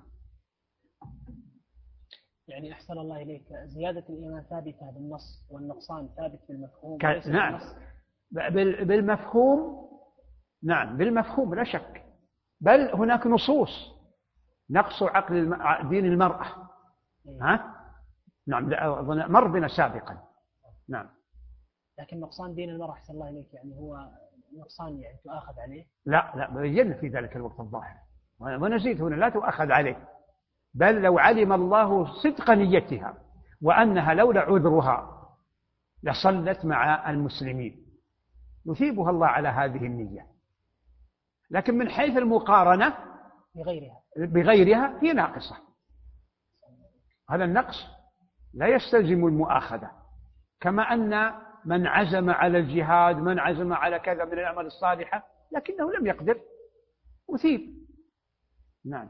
يعني أحسن الله إليك، زيادة الإيمان ثابتة بالنص والنقصان ثابت بالمفهوم. ك... نعم بال... بالمفهوم. نعم بالمفهوم لا شك، بل هناك نصوص نقص عقل الم... دين المرأة. ها؟ نعم مر بنا سابقا. نعم. لكن نقصان دين المرأة أحسن الله إليك يعني هو نقصان يعني تؤاخذ عليه؟ لا لا بينا في ذلك الوقت الظاهر، ونزيد هنا لا تؤاخذ عليه، بل لو علم الله صدق نيتها وأنها لولا عذرها لصلت مع المسلمين يثيبها الله على هذه النية. لكن من حيث المقارنة بغيرها بغيرها هي ناقصة. هذا النقص لا يستلزم المؤاخذة، كما أن من عزم على الجهاد، من عزم على كذا من الأعمال الصالحة لكنه لم يقدر، أثيب. نعم.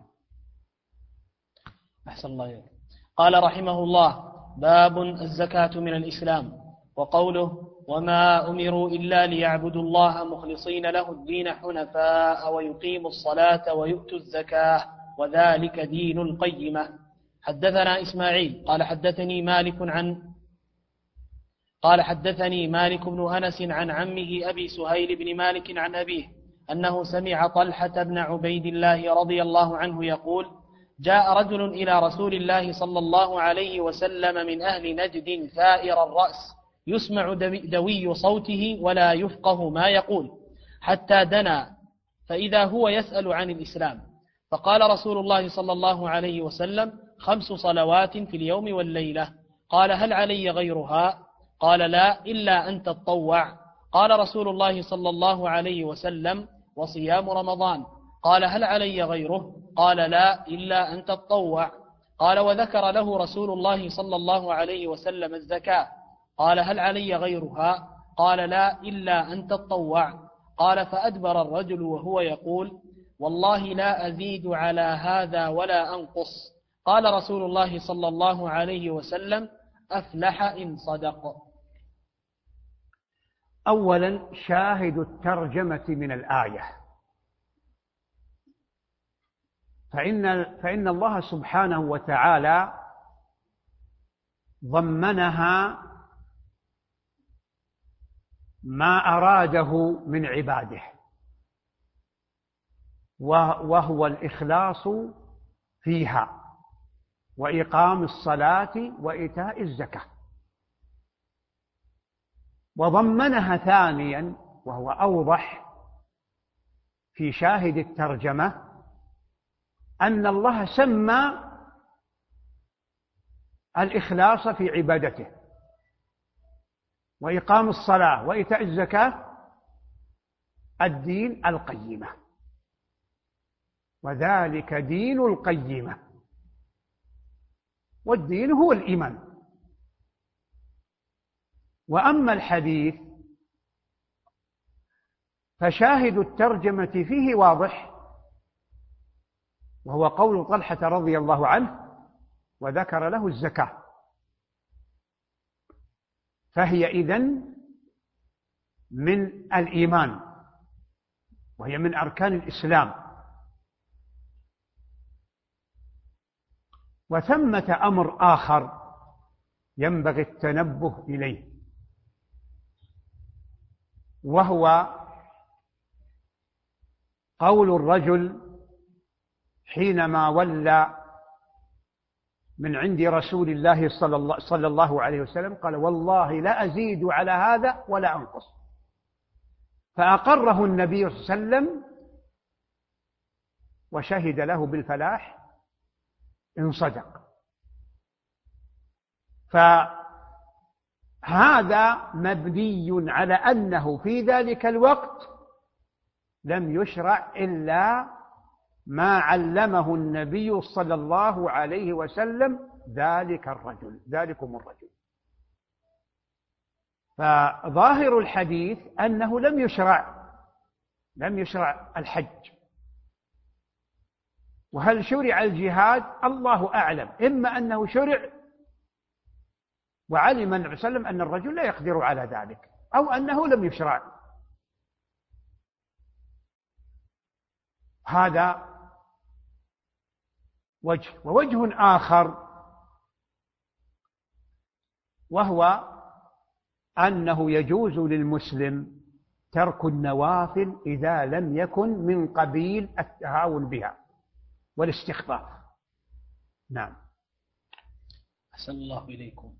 أحسن الله إليك. قال رحمه الله: باب الزكاة من الإسلام. وقوله: وما أمروا إلا ليعبدوا الله مخلصين له الدين حنفاء ويقيموا الصلاة ويؤتوا الزكاة وذلك دين القيمة. حدثنا إسماعيل قال حدثني مالك عن قال حدثني مالك بن أنس عن عمه أبي سهيل بن مالك عن أبيه أنه سمع طلحة بن عبيد الله رضي الله عنه يقول: جاء رجل إلى رسول الله صلى الله عليه وسلم من أهل نجد ثائر الرأس يسمع دوي صوته ولا يفقه ما يقول، حتى دنا فإذا هو يسأل عن الإسلام، فقال رسول الله صلى الله عليه وسلم: خمس صلوات في اليوم والليلة. قال: هل علي غيرها؟ قال: لا، إلا أن تطوع. قال رسول الله صلى الله عليه وسلم: وصيام رمضان. قال: هل علي غيره؟ قال: لا، إلا أن تطوع. قال: وذكر له رسول الله صلى الله عليه وسلم الزكاة. قال: هل علي غيرها؟ قال: لا، إلا أن تطوع. قال: فأدبر الرجل وهو يقول: والله لا أزيد على هذا ولا أنقص. قال رسول الله صلى الله عليه وسلم: أفلح إن صدق. أولا شاهد الترجمة من الآية، فإن, فإن الله سبحانه وتعالى ضمنها ما أراده من عباده، وهو الإخلاص فيها وإقام الصلاة وإيتاء الزكاة. وضمنها ثانيا وهو أوضح في شاهد الترجمة أن الله سمى الإخلاص في عبادته وإقام الصلاة وإيتاء الزكاة الدين القيمة، وذلك دين القيمة، والدين هو الإيمان. وأما الحديث فشاهد الترجمة فيه واضح، وهو قول طلحة رضي الله عنه: وذكر له الزكاة، فهي إذن من الإيمان، وهي من أركان الإسلام. وثمة أمر آخر ينبغي التنبه إليه، وهو قول الرجل حينما ولى من عند رسول الله صلى الله عليه وسلم قال: والله لا أزيد على هذا ولا أنقص. فأقره النبي صلى الله عليه وسلم وشهد له بالفلاح إن صدق. فهذا مبني على أنه في ذلك الوقت لم يشرع إلا ما علمه النبي صلى الله عليه وسلم ذلك الرجل ذلكم الرجل. فظاهر الحديث أنه لم يشرع لم يشرع الحج. وهل شرع الجهاد؟ الله أعلم، إما أنه شرع وعلم النبي صلى الله عليه وسلم أن الرجل لا يقدر على ذلك، أو أنه لم يشرع. هذا وجه. ووجه آخر وهو أنه يجوز للمسلم ترك النوافل إذا لم يكن من قبيل التهاون بها والاستخفاف. نعم. أحسن الله إليكم.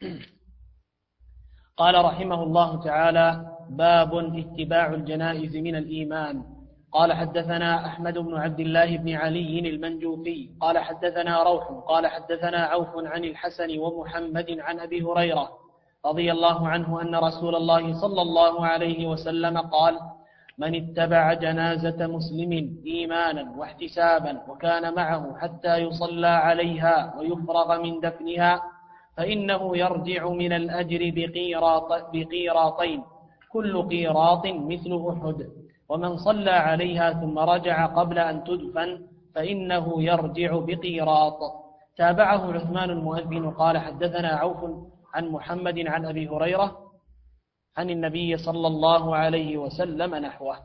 قال رحمه الله تعالى: باب اتباع الجنائز من الإيمان. قال حدثنا أحمد بن عبد الله بن علي المنجوفي قال حدثنا روح قال حدثنا عوف عن الحسن ومحمد عن أبي هريرة رضي الله عنه أن رسول الله صلى الله عليه وسلم قال: من اتبع جنازة مسلم إيمانا واحتسابا وكان معه حتى يصلى عليها ويفرغ من دفنها فإنه يرجع من الأجر بقيراط بقيراطين كل قيراط مثل أحد، ومن صلى عليها ثم رجع قبل أن تدفن فإنه يرجع بقيراط. تابعه عثمان المؤذن قال: حدثنا عوف عن محمد عن أبي هريرة عن النبي صلى الله عليه وسلم نحوه.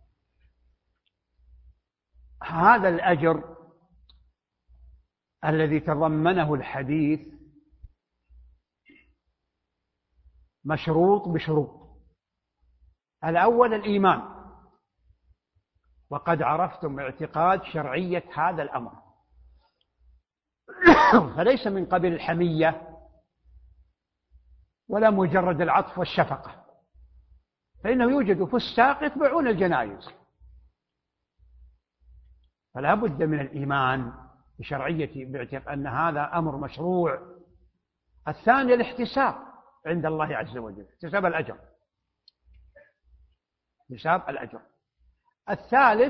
هذا الأجر الذي تضمنه الحديث مشروط بشروط. الأول الإيمان، وقد عرفتم اعتقاد شرعية هذا الأمر، فليس من قبل الحمية ولا مجرد العطف والشفقة، فإنه يوجد فساق يتبعون الجنائز، فلا بد من الإيمان بشرعية باعتقاد أن هذا أمر مشروع. الثاني الاحتساب عند الله عز وجل، احتساب الأجر، احتساب الأجر. الثالث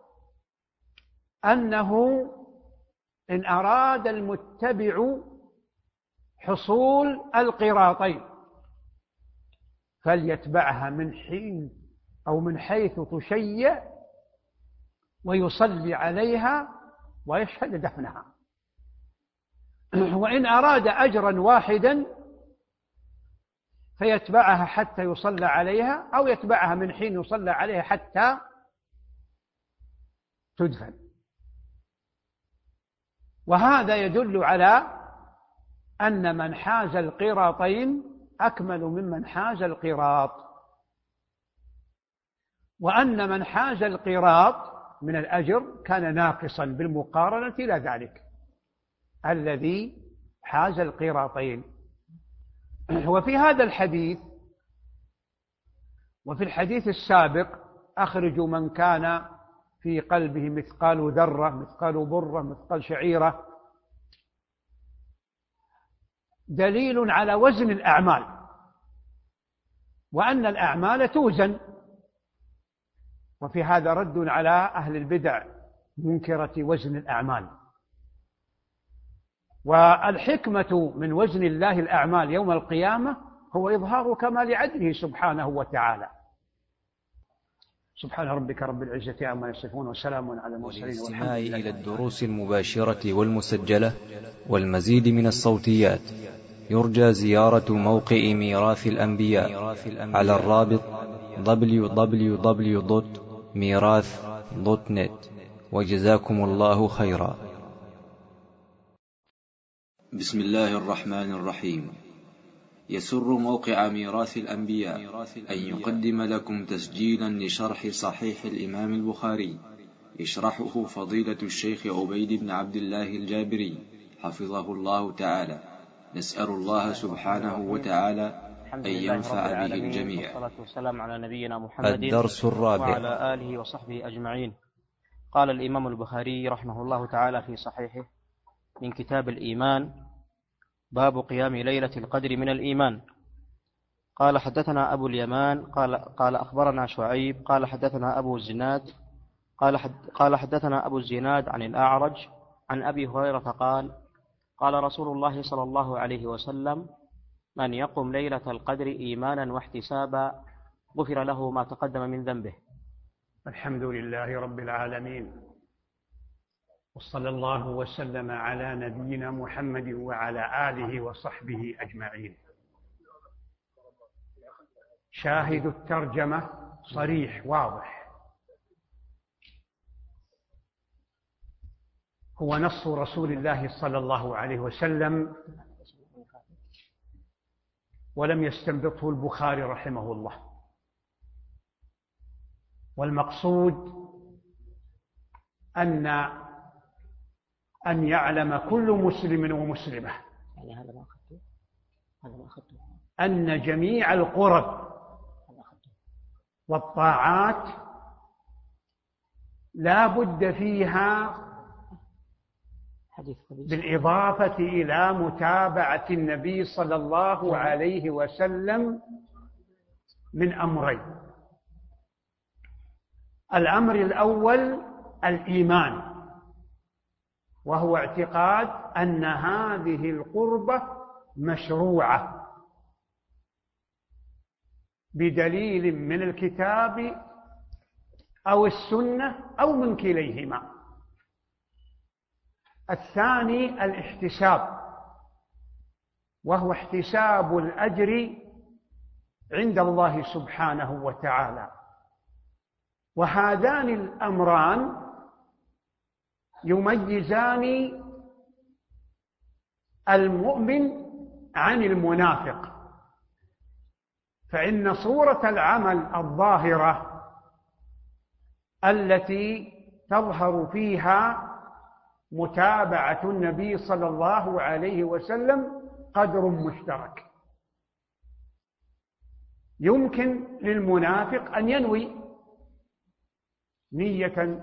أنه إن أراد المتبع حصول القراطين فليتبعها من حين أو من حيث تشيع ويصلي عليها ويشهد دفنها. وإن أراد أجرا واحدا فيتبعها حتى يصلى عليها، أو يتبعها من حين يصلى عليها حتى تدفن. وهذا يدل على أن من حاز القراطين أكمل ممن حاز القراط، وأن من حاز القراط من الأجر كان ناقصا بالمقارنة إلى ذلك الذي حاز القراطين. وفي هذا الحديث وفي الحديث السابق: أخرجوا من كان في قلبه مثقال ذرة، مثقال برة، مثقال شعيرة، دليل على وزن الأعمال، وأن الأعمال توزن. وفي هذا رد على أهل البدع منكرة وزن الأعمال. والحكمة من وزن الله الأعمال يوم القيامة هو إظهار كمال عدله سبحانه وتعالى. سبحان ربك رب العزة عما يصفون وسلام على المرسلين. والاستماع إلى الدروس المباشرة والمسجلة والمزيد من الصوتيات يرجى زيارة موقع ميراث الأنبياء على الرابط دبليو دبليو دبليو دوت ميراث دوت نت. وجزاكم الله خيرا. بسم الله الرحمن الرحيم. يسر موقع ميراث الأنبياء أن يقدم لكم تسجيلا لشرح صحيح الإمام البخاري يشرحه فضيلة الشيخ عبيد بن عبد الله الجابري حفظه الله تعالى. نسأل الله سبحانه وتعالى أن ينفع به الجميع. والصلاة والسلام على نبينا محمد الدرس الرابع وعلى آله وصحبه أجمعين. قال الإمام البخاري رحمه الله تعالى في صحيحه من كتاب الإيمان: باب قيام ليلة القدر من الإيمان. قال: حدثنا أبو اليمان قال, قال أخبرنا شعيب قال حدثنا أبو الزناد قال, حد قال حدثنا أبو الزناد عن الأعرج عن أبي هريرة قال: قال رسول الله صلى الله عليه وسلم: من يقم ليلة القدر إيمانا واحتسابا غفر له ما تقدم من ذنبه. الحمد لله رب العالمين، وصلى الله وسلم على نبينا محمد وعلى آله وصحبه أجمعين. شاهد الترجمة صريح واضح، هو نص رسول الله صلى الله عليه وسلم، ولم يستنبطه البخاري رحمه الله. والمقصود أن أن يعلم كل مسلم ومسلمة أن جميع القرب والطاعات لا بد فيها بالإضافة إلى متابعة النبي صلى الله عليه وسلم من أمرين. الأمر الأول الإيمان، وهو اعتقاد أن هذه القربة مشروعة بدليل من الكتاب أو السنة أو من كليهما. الثاني الاحتساب، وهو احتساب الأجر عند الله سبحانه وتعالى. وهذان الأمران يميزان المؤمن عن المنافق، فإن صورة العمل الظاهرة التي تظهر فيها متابعة النبي صلى الله عليه وسلم قدر مشترك. يمكن للمنافق أن ينوي نية،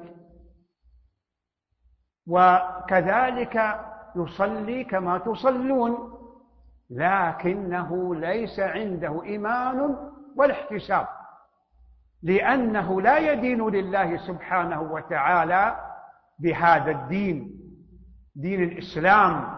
وكذلك يصلي كما تصلون، لكنه ليس عنده إيمان ولا احتساب، لأنه لا يدين لله سبحانه وتعالى بهذا الدين، دين الإسلام،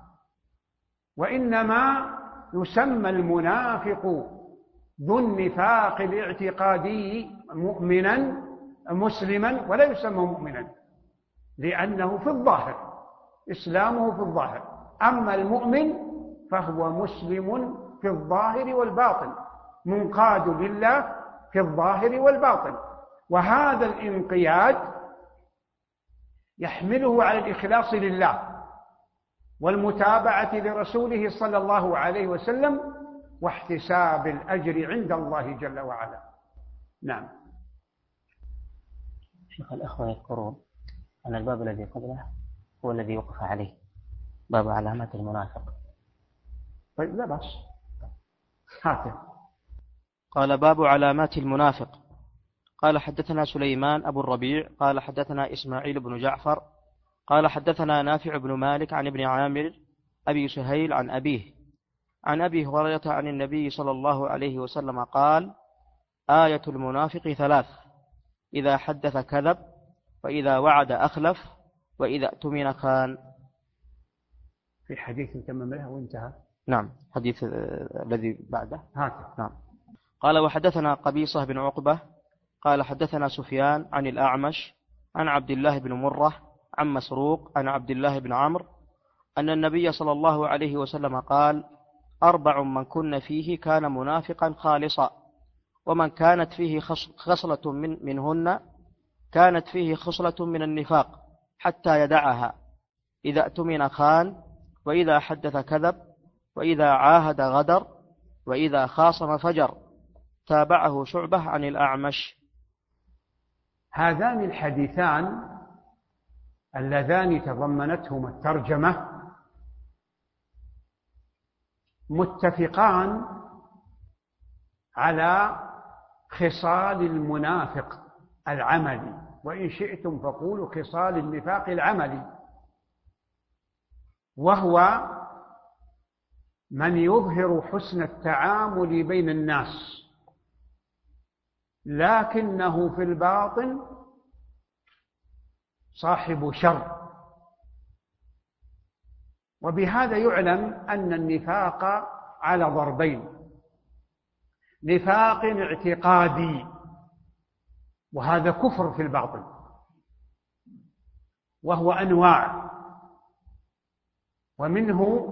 وإنما يسمى المنافق ذو النفاق الاعتقادي مؤمنا مسلما، ولا يسمى مؤمنا لأنه في الظاهر إسلامه في الظاهر. أما المؤمن فهو مسلم في الظاهر والباطن، منقاد لله في الظاهر والباطن. وهذا الانقياد يحمله على الإخلاص لله والمتابعة لرسوله صلى الله عليه وسلم واحتساب الأجر عند الله جل وعلا. نعم. شيخ، الأخوة يذكرون أن الباب الذي قبله هو الذي وقف عليه، باب علامات المنافق. طيب لا بأس، هاته. قال: باب علامات المنافق. قال: حدثنا سليمان أبو الربيع قال حدثنا إسماعيل بن جعفر قال حدثنا نافع بن مالك عن ابن عامر أبي سهيل عن أبيه عن أبي هريرة عن النبي صلى الله عليه وسلم قال: آية المنافق ثلاث: إذا حدث كذب، وإذا وعد أخلف، وإذا اؤتمن خان. في حديث تمم له وانتهى. نعم، حديث الذي بعده. هاته. نعم. قال: وحدثنا قبيصة بن عقبة قال حدثنا سفيان عن الأعمش عن عبد الله بن مرة عن مسروق عن عبد الله بن عمرو أن النبي صلى الله عليه وسلم قال: أربع من كن فيه كان منافقا خالصا، ومن كانت فيه خصلة من منهن كانت فيه خصلة من النفاق حتى يدعها: إذا اؤتمن خان، وإذا حدث كذب، وإذا عاهد غدر، وإذا خاصم فجر. تابعه شعبة عن الأعمش. هذان الحديثان اللذان تضمنتهما الترجمة متفقان على خصال المنافق العملي، وإن شئتم فقولوا خصال النفاق العملي، وهو من يظهر حسن التعامل بين الناس لكنه في الباطن صاحب شر. وبهذا يعلم أن النفاق على ضربين: نفاق اعتقادي، وهذا كفر في الباطن، وهو أنواع، ومنه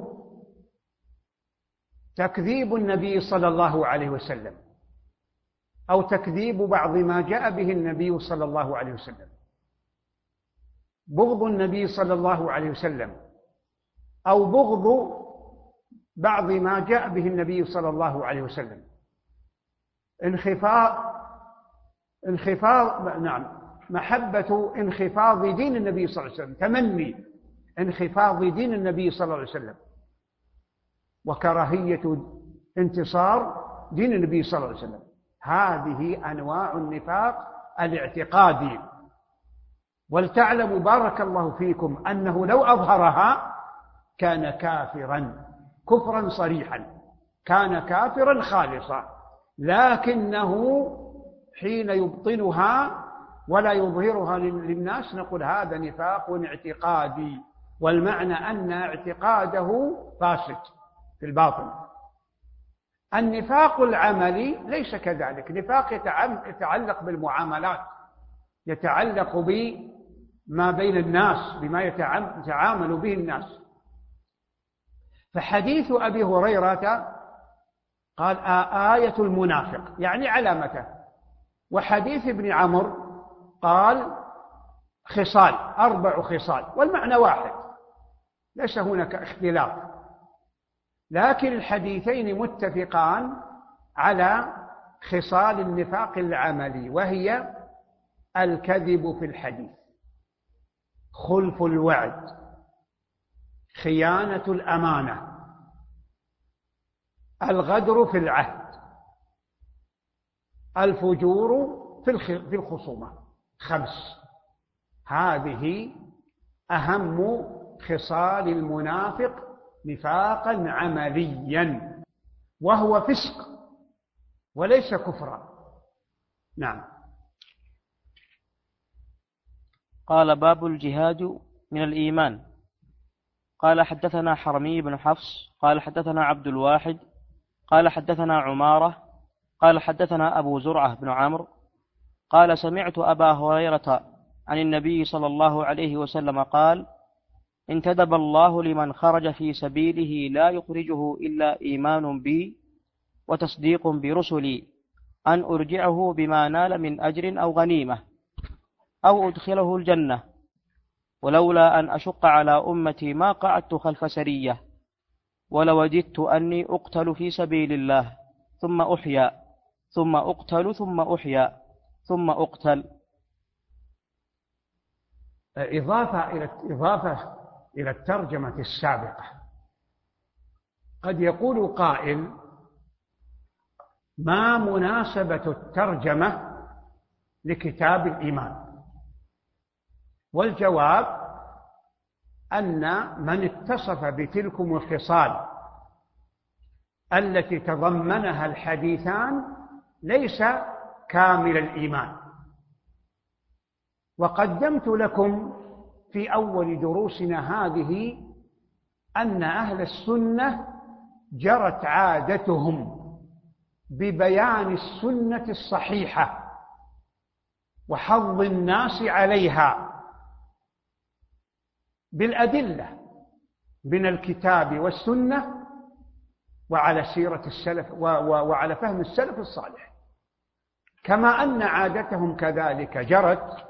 تكذيب النبي صلى الله عليه وسلم، أو تكذيب بعض ما جاء به النبي صلى الله عليه وسلم، بغض النبي صلى الله عليه وسلم، أو بغض بعض ما جاء به النبي صلى الله عليه وسلم، انخفاض انخفاض نعم محبة انخفاض دين النبي صلى الله عليه وسلم، تمني انخفاض دين النبي صلى الله عليه وسلم، وكراهية انتصار دين النبي صلى الله عليه وسلم. هذه أنواع النفاق الاعتقادي. ولتعلموا بارك الله فيكم أنه لو أظهرها كان كافرا كفرا صريحا، كان كافرا خالصا، لكنه حين يبطنها ولا يظهرها للناس نقول هذا نفاق اعتقادي، والمعنى أن اعتقاده فاسد في الباطن. النفاق العملي ليس كذلك، نفاق يتعلق بالمعاملات، يتعلق بما بين الناس، بما يتعامل به الناس. فحديث أبي هريرة قال آية المنافق يعني علامته، وحديث ابن عمرو قال خصال، أربع خصال، والمعنى واحد، ليس هناك اختلاف، لكن الحديثين متفقان على خصال النفاق العملي، وهي الكذب في الحديث، خلف الوعد، خيانة الأمانة، الغدر في العهد، الفجور في الخصومة. خمس، هذه أهم خصال المنافق نفاقا عمليا، وهو فسق وليس كفرا. نعم. قال باب الجهاد من الإيمان. قال حدثنا حرمي بن حفص قال حدثنا عبد الواحد قال حدثنا عمارة قال حدثنا أبو زرعة بن عمرو قال سمعت أبا هريرة عن النبي صلى الله عليه وسلم قال انتدب الله لمن خرج في سبيله لا يخرجه إلا إيمان بي وتصديق برسلي أن أرجعه بما نال من أجر أو غنيمة أو أدخله الجنة، ولولا أن أشق على أمتي ما قعدت خلف سرية، ولوددت أني أقتل في سبيل الله ثم أحيا ثم أقتل ثم أحيا ثم أقتل. إضافة إلى إضافة إلى الترجمة السابقة، قد يقول قائل ما مناسبة الترجمة لكتاب الإيمان؟ والجواب أن من اتصف بتلكم الخصال التي تضمنها الحديثان ليس كامل الإيمان. وقدمت لكم في أول دروسنا هذه أن أهل السنة جرت عادتهم ببيان السنة الصحيحة وحض الناس عليها بالأدلة من الكتاب والسنة وعلى سيرة السلف وعلى فهم السلف الصالح، كما أن عادتهم كذلك جرت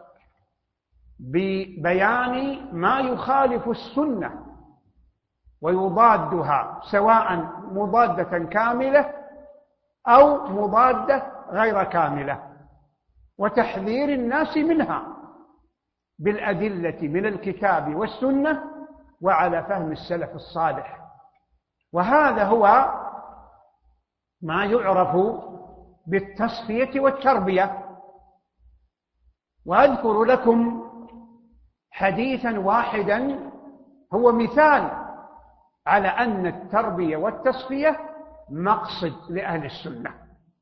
ببيان ما يخالف السنة ويضادها، سواء مضادة كاملة أو مضادة غير كاملة، وتحذير الناس منها بالأدلة من الكتاب والسنة وعلى فهم السلف الصالح. وهذا هو ما يعرف بالتصفية والتربية. وأذكر لكم حديثا واحدا هو مثال على أن التربية والتصفية مقصد لأهل السنة،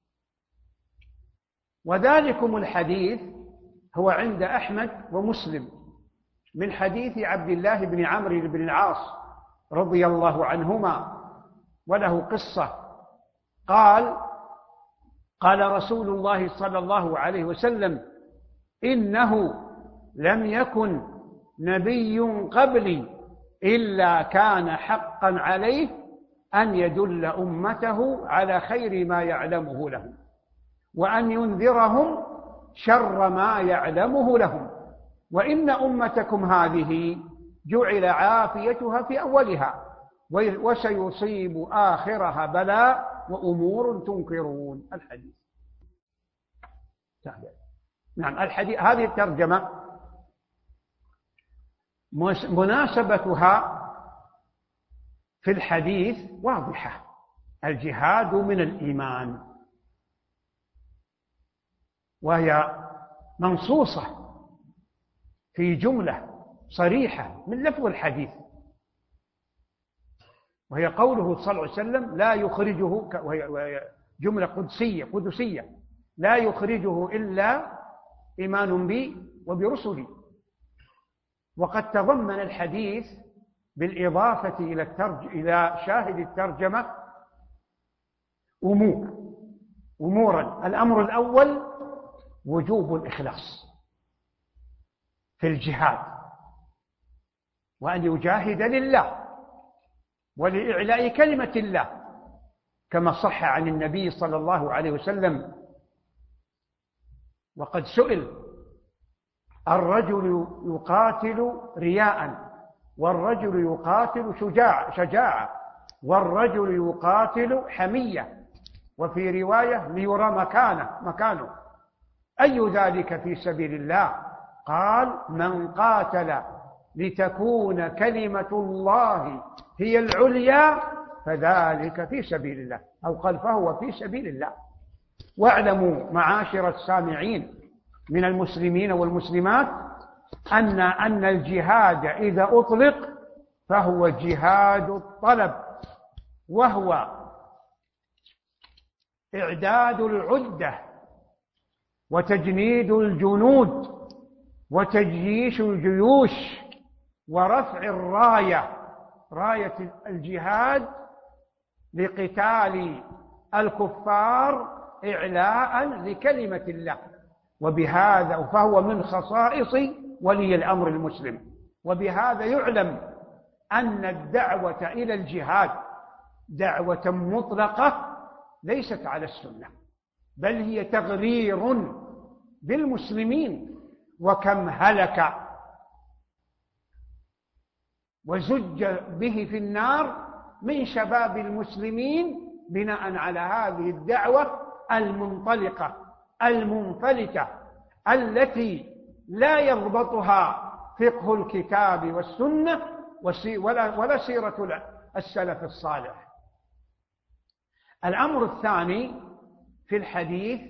وذلكم الحديث هو عند أحمد ومسلم من حديث عبد الله بن عمرو بن العاص رضي الله عنهما، وله قصة. قال قال رسول الله صلى الله عليه وسلم إنه لم يكن نبي قبلي إلا كان حقا عليه أن يدل أمته على خير ما يعلمه لهم وأن ينذرهم شر ما يعلمه لهم، وإن أمتكم هذه جعل عافيتها في أولها وسيصيب آخرها بلاء وأمور تنكرون. الحديث. نعم، الحديث. هذه الترجمة مناسبتها في الحديث واضحة، الجهاد من الإيمان، وهي منصوصة في جملة صريحة من لفظ الحديث، وهي قوله صلى الله عليه وسلم لا يخرجه، وهي جملة قدسية قدسية لا يخرجه إلا إيمان بي وبرسلي. وقد تضمن الحديث بالإضافة إلى الترج... إلى شاهد الترجمة أمور أمورا. الأمر الأول وجوب الإخلاص في الجهاد، وأن يجاهد لله ولإعلاء كلمة الله، كما صح عن النبي صلى الله عليه وسلم. وقد سئل: الرجل يقاتل رياء، والرجل يقاتل شجاع شجاعة، والرجل يقاتل حمية، وفي رواية ليرى مكانه مكانه أي ذلك في سبيل الله؟ قال: من قاتل لتكون كلمة الله هي العليا فذلك في سبيل الله، أو قال فهو في سبيل الله. واعلموا معاشر السامعين من المسلمين والمسلمات أن أن الجهاد إذا أطلق فهو جهاد الطلب، وهو إعداد العدة وتجنيد الجنود وتجييش الجيوش ورفع الراية، راية الجهاد لقتال الكفار إعلاء لكلمة الله. وبهذا فهو من خصائص ولي الأمر المسلم. وبهذا يعلم أن الدعوة إلى الجهاد دعوة مطلقة ليست على السنة، بل هي تغرير بالمسلمين. وكم هلك وزج به في النار من شباب المسلمين بناء على هذه الدعوة المنطلقة المنفلتة التي لا يضبطها فقه الكتاب والسنة ولا ولا سيرة السلف الصالح. الأمر الثاني في الحديث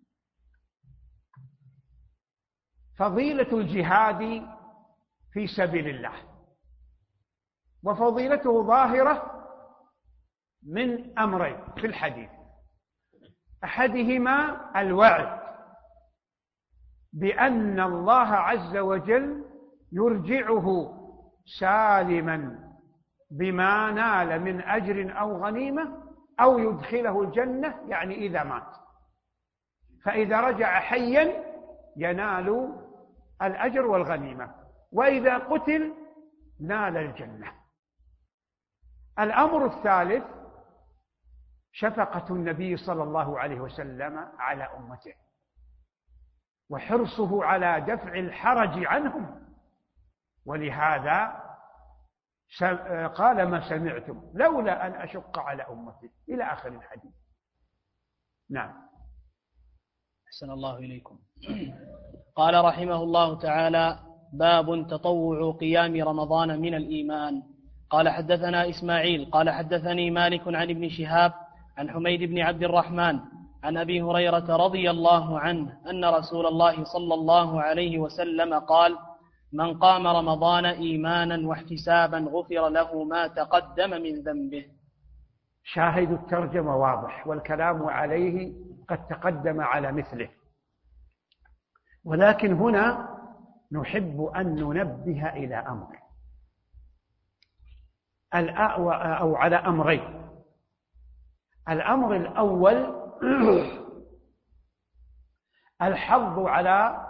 فضيلة الجهاد في سبيل الله، وفضيلته ظاهرة من أمرين في الحديث: أحدهما الوعد بأن الله عز وجل يرجعه سالما بما نال من أجر أو غنيمة، أو يدخله الجنة، يعني إذا مات، فإذا رجع حيا ينال الأجر والغنيمة، وإذا قتل نال الجنة. الأمر الثالث شفقة النبي صلى الله عليه وسلم على أمته، وحرصه على دفع الحرج عنهم، ولهذا قال: ما سمعتم لولا أن أشق على أمتي، إلى آخر الحديث. نعم. أحسن الله إليكم. قال رحمه الله تعالى: باب تطوع قيام رمضان من الإيمان. قال حدثنا إسماعيل قال حدثني مالك عن ابن شهاب عن حميد بن عبد الرحمن عن أبي هريرة رضي الله عنه أن رسول الله صلى الله عليه وسلم قال: من قام رمضان إيمانا واحتسابا غفر له ما تقدم من ذنبه. شاهد الترجمة واضح، والكلام عليه قد تقدم على مثله، ولكن هنا نحب أن ننبه إلى أمر أو على أمرين. الأمر الأول الحظ على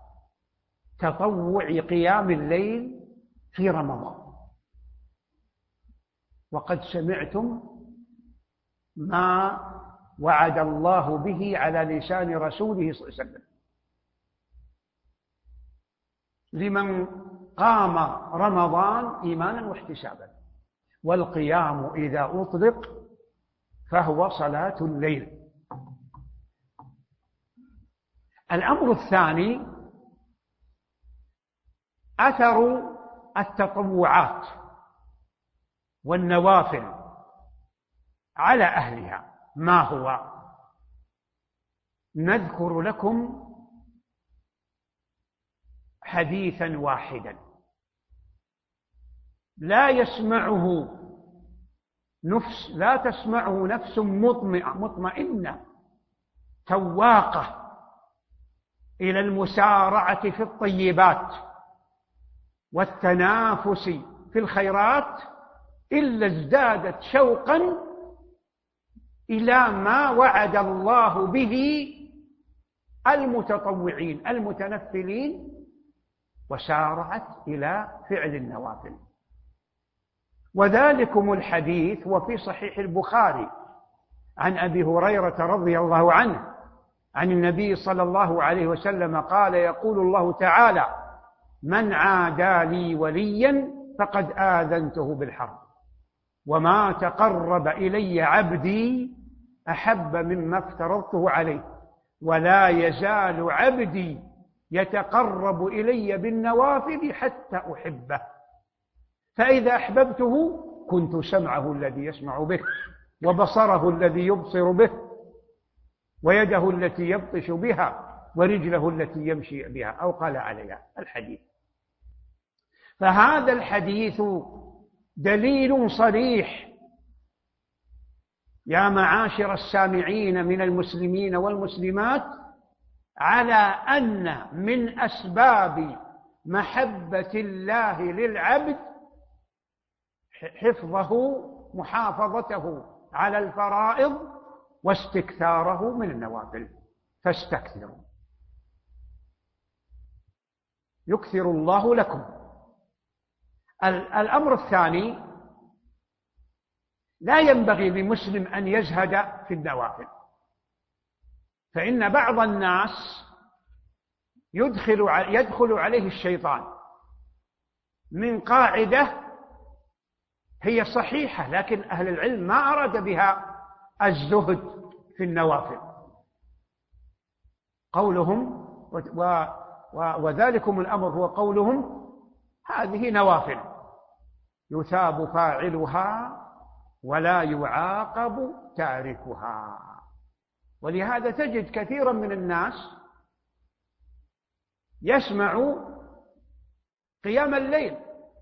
تطوع قيام الليل في رمضان، وقد سمعتم ما وعد الله به على لسان رسوله صلى الله عليه وسلم لمن قام رمضان إيمانا واحتسابا. والقيام إذا أطلق فهو صلاة الليل. الأمر الثاني أثر التطوعات والنوافل على أهلها. ما هو؟ نذكر لكم حديثا واحدا لا يسمعه نفس لا تسمعه نفس مطمئنة تواقة إلى المسارعة في الطيبات والتنافس في الخيرات إلا ازدادت شوقا إلى ما وعد الله به المتطوعين المتنفلين، وسارعت إلى فعل النوافل. وذلكم الحديث وفي صحيح البخاري عن أبي هريرة رضي الله عنه عن النبي صلى الله عليه وسلم قال: يقول الله تعالى: من عادى لي وليا فقد آذنته بالحرب، وما تقرب إلي عبدي أحب مما افترضته عليه، ولا يزال عبدي يتقرب إلي بالنوافل حتى أحبه، فإذا أحببته كنت سمعه الذي يسمع به، وبصره الذي يبصر به، ويده التي يبطش بها، ورجله التي يمشي بها، أو قال عليها الحديث. فهذا الحديث دليل صريح يا معاشر السامعين من المسلمين والمسلمات على أن من أسباب محبة الله للعبد حفظه محافظته على الفرائض واستكثاره من النوافل، فاستكثروا يكثر الله لكم. الأمر الثاني: لا ينبغي لمسلم أن يزهد في النوافل، فإن بعض الناس يدخل يدخل عليه الشيطان من قاعدة هي صحيحة، لكن أهل العلم ما أراد بها الزهد في النوافل. قولهم و وذلكم الأمر هو قولهم: هذه نوافل يثاب فاعلها ولا يعاقب تاركها. ولهذا تجد كثيرا من الناس يسمع قيام الليل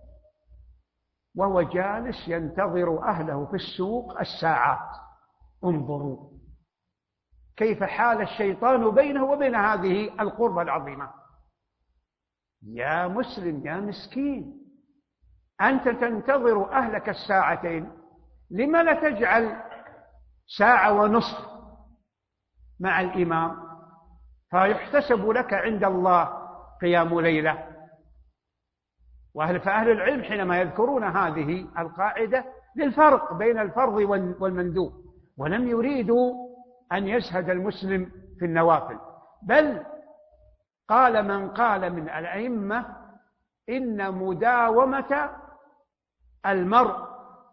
وهو جالس ينتظر أهله في السوق الساعات. انظروا كيف حال الشيطان بينه وبين هذه القربة العظيمة. يا مسلم يا مسكين، أنت تنتظر أهلك الساعتين، لما لا تجعل ساعة ونصف مع الإمام فيحتسب لك عند الله قيام ليلة؟ وأهل فأهل العلم حينما يذكرون هذه القاعدة للفرق بين الفرض والمندوب، ولم يريدوا أن يزهد المسلم في النوافل، بل قال من قال من الأئمة إن مداومة المرء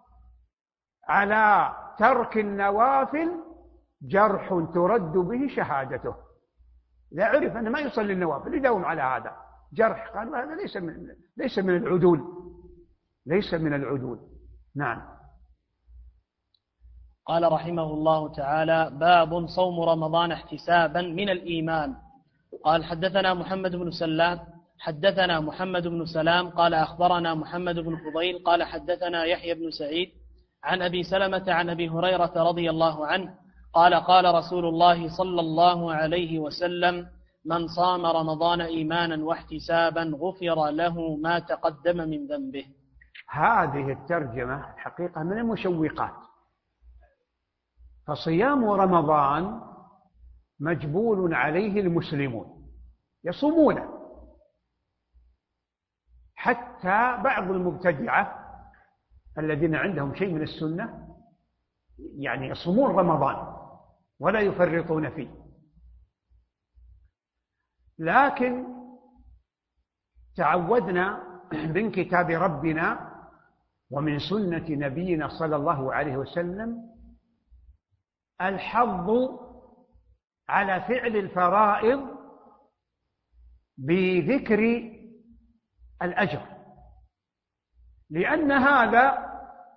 على ترك النوافل جرح ترد به شهادته. لا يعرف أنه ما يصلي النوافل يداوم على هذا جرح، قال هذا ليس من ليس من العدول ليس من العدول. نعم. قال رحمه الله تعالى: باب صوم رمضان احتسابا من الإيمان. قال: حدثنا محمد بن سلام حدثنا محمد بن سلام قال أخبرنا محمد بن فضيل قال حدثنا يحيى بن سعيد عن أبي سلمة عن أبي هريرة رضي الله عنه قال: قال رسول الله صلى الله عليه وسلم: من صام رمضان إيمانا واحتسابا غفر له ما تقدم من ذنبه. هذه الترجمة حقيقة من المشوقات، فصيام رمضان مجبول عليه المسلمون يصومونه، حتى بعض المبتدعة الذين عندهم شيء من السنة يعني يصومون رمضان ولا يفرطون فيه. لكن تعودنا من كتاب ربنا ومن سنة نبينا صلى الله عليه وسلم الحظ على فعل الفرائض بذكر الأجر، لأن هذا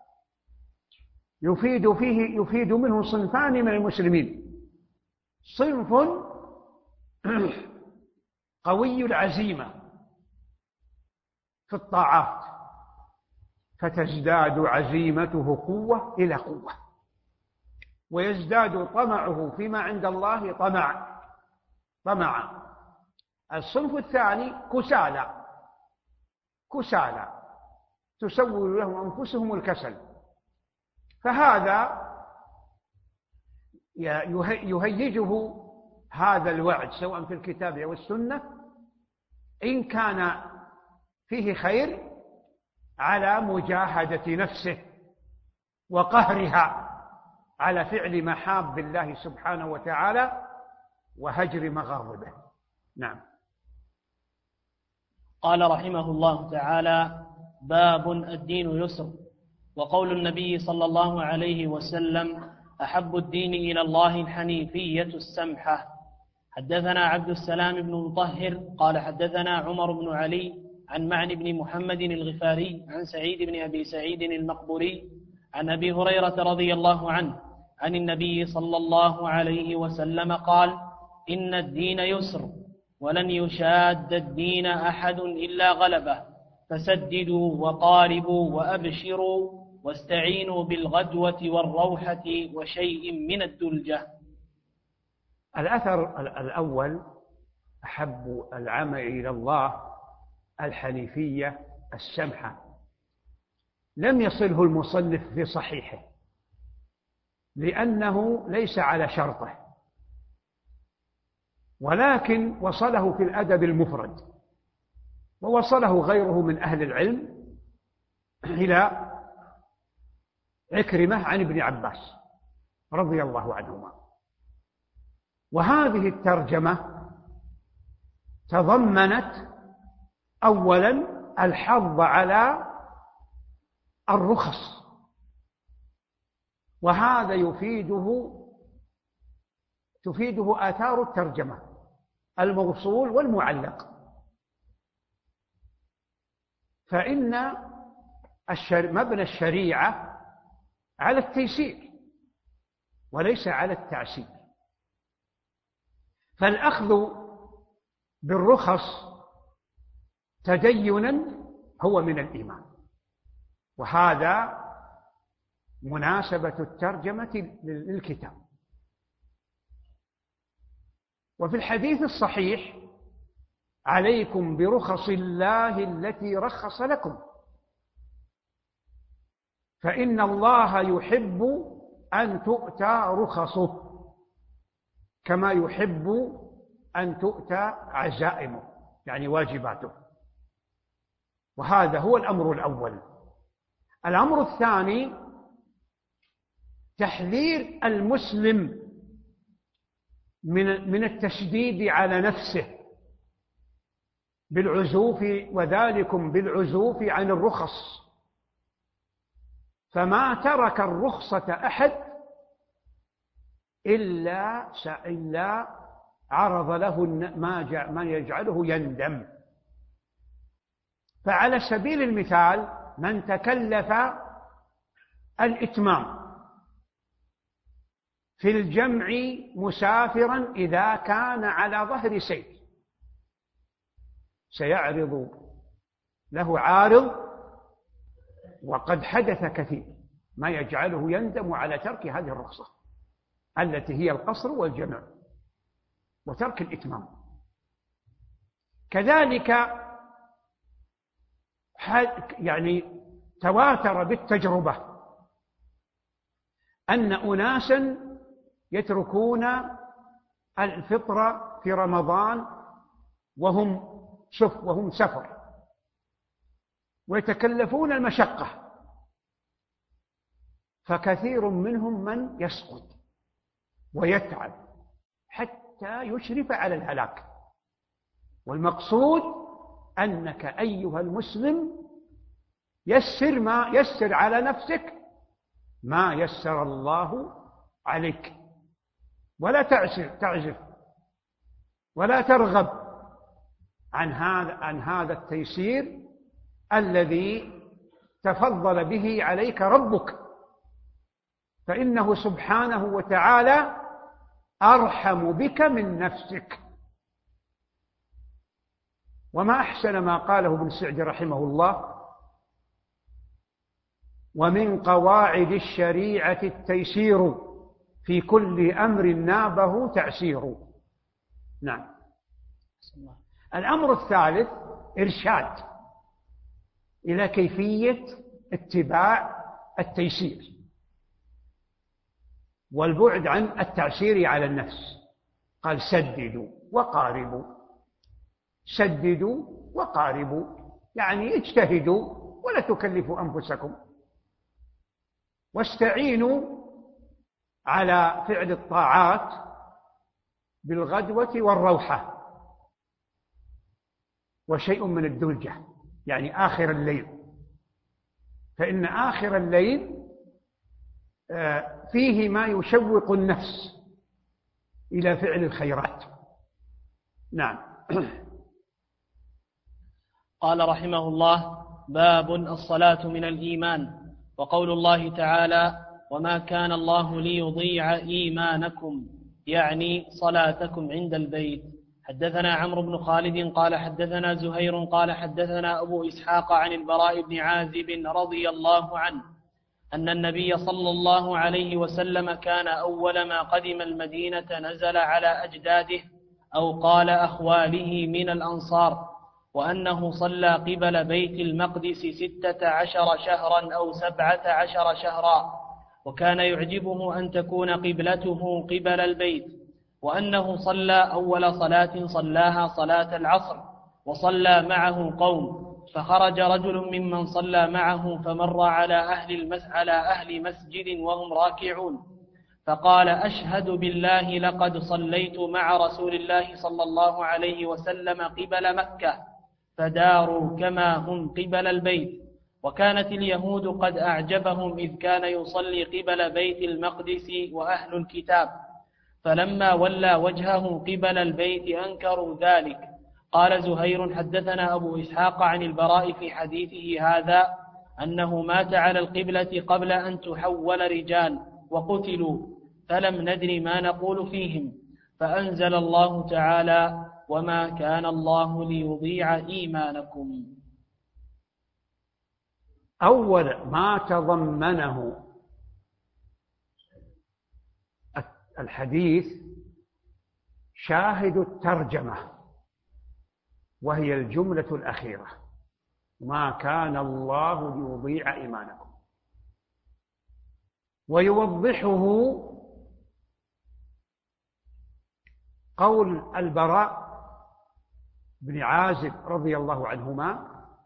يفيد فيه يفيد منه صنفان من المسلمين: صنف قوي العزيمة في الطاعات، فتزداد عزيمته قوة إلى قوة، ويزداد طمعه فيما عند الله طمع طمعا. الصنف الثاني كسالى كسالى تسول لهم أنفسهم الكسل، فهذا يهيجه هذا الوعد سواء في الكتاب أو السنة إن كان فيه خير على مجاهدة نفسه وقهرها على فعل محاب الله سبحانه وتعالى وهجر مغاضبه. نعم. قال رحمه الله تعالى: باب الدين يسر. وقول النبي صلى الله عليه وسلم: أحب الدين إلى الله الحنيفية السمحة. حدثنا عبد السلام بن مطهر قال حدثنا عمر بن علي عن معن بن محمد الغفاري عن سعيد بن أبي سعيد المقبوري عن أبي هريرة رضي الله عنه عن النبي صلى الله عليه وسلم قال: إن الدين يسر ولن يشاد الدين أحد إلا غلبه، فسددوا وقاربوا وأبشروا واستعينوا بالغدوة والروحة وشيء من الدلجة. الأثر الأول: أحب العمل إلى الله الحنيفية السمحة، لم يصله المصنف في صحيحه لأنه ليس على شرطه، ولكن وصله في الأدب المفرد، ووصله غيره من أهل العلم إلى عكرمة عن ابن عباس رضي الله عنهما. وهذه الترجمة تضمنت أولا الحظ على الرخص، وهذا يفيده تفيده آثار الترجمة الموصول والمعلق، فإن مبنى الشريعة على التيسير وليس على التعسير، فالأخذ بالرخص تدينا هو من الإيمان، وهذا مناسبة الترجمة للكتاب. وفي الحديث الصحيح: عليكم برخص الله التي رخص لكم، فإن الله يحب أن تؤتى رخصه كما يحب أن تؤتى عزائمه، يعني واجباته. وهذا هو الأمر الأول. الأمر الثاني: تحذير المسلم من من التشديد على نفسه بالعزوف، وذلكم بالعزوف عن الرخص، فما ترك الرخصة أحد إلا إلا عرض له ما ما يجعله يندم. فعلى سبيل المثال: من تكلف الإتمام في الجمع مسافرا إذا كان على ظهر سير، سيعرض له عارض وقد حدث كثير ما يجعله يندم على ترك هذه الرخصة التي هي القصر والجمع وترك الإتمام. كذلك يعني تواتر بالتجربة أن أناسا يتركون الفطر في رمضان وهم سف وهم سفر، ويتكلفون المشقة، فكثير منهم من يسقط ويتعب حتى يشرف على الهلاك. والمقصود أنك أيها المسلم يسر ما يسر على نفسك ما يسر الله عليك، ولا تعسر تعزف ولا ترغب عن هذا عن هذا التيسير الذي تفضل به عليك ربك، فإنه سبحانه وتعالى أرحم بك من نفسك. وما أحسن ما قاله ابن سعدي رحمه الله: ومن قواعد الشريعة التيسير، في كل أمر نابه تعسير. نعم. الأمر الثالث إرشاد إلى كيفية اتباع التيسير والبعد عن التعسير على النفس. قال: سددوا وقاربوا. سددوا وقاربوا يعني اجتهدوا ولا تكلفوا أنفسكم، واستعينوا على فعل الطاعات بالغدوة والروحة، وشيء من الدلجة يعني آخر الليل، فإن آخر الليل فيه ما يشوق النفس إلى فعل الخيرات. نعم. قال رحمه الله: باب الصلاة من الإيمان. وقول الله تعالى: وما كان الله ليضيع إيمانكم، يعني صلاتكم عند البيت. حدثنا عمرو بن خالد قال حدثنا زهير قال حدثنا أبو إسحاق عن البراء بن عازب رضي الله عنه أن النبي صلى الله عليه وسلم كان أول ما قدم المدينة نزل على أجداده أو قال أخواله من الأنصار، وأنه صلى قبل بيت المقدس ستة عشر شهرا أو سبعة عشر شهرا، وكان يعجبه أن تكون قبلته قبل البيت، وأنه صلى أول صلاة صلاها صلاة العصر، وصلى معه قوم، فخرج رجل ممن صلى معه فمر على أهل, المس... على أهل مسجد وهم راكعون، فقال: أشهد بالله لقد صليت مع رسول الله صلى الله عليه وسلم قبل مكة، فداروا كما هم قبل البيت. وكانت اليهود قد أعجبهم إذ كان يصلي قبل بيت المقدس وأهل الكتاب، فلما ولى وجهه قبل البيت أنكروا ذلك. قال زهير: حدثنا أبو إسحاق عن البراء في حديثه هذا أنه مات على القبلة قبل أن تحول رجال وقتلوا، فلم ندري ما نقول فيهم، فأنزل الله تعالى: وما كان الله ليضيع إيمانكم. أول ما تضمنه الحديث شاهد الترجمة، وهي الجملة الأخيرة: ما كان الله ليضيع إيمانكم. ويوضحه قول البراء بن عازب رضي الله عنهما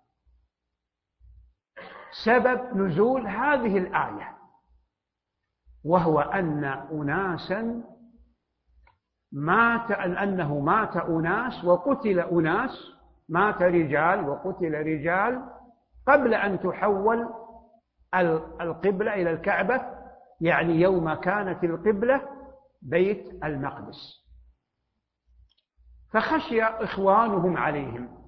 سبب نزول هذه الآية، وهو أن أناسا مات أنه مات أناس وقتل أناس، مات رجال وقتل رجال قبل أن تحول القبلة إلى الكعبة، يعني يوم كانت القبلة بيت المقدس، فخشي إخوانهم عليهم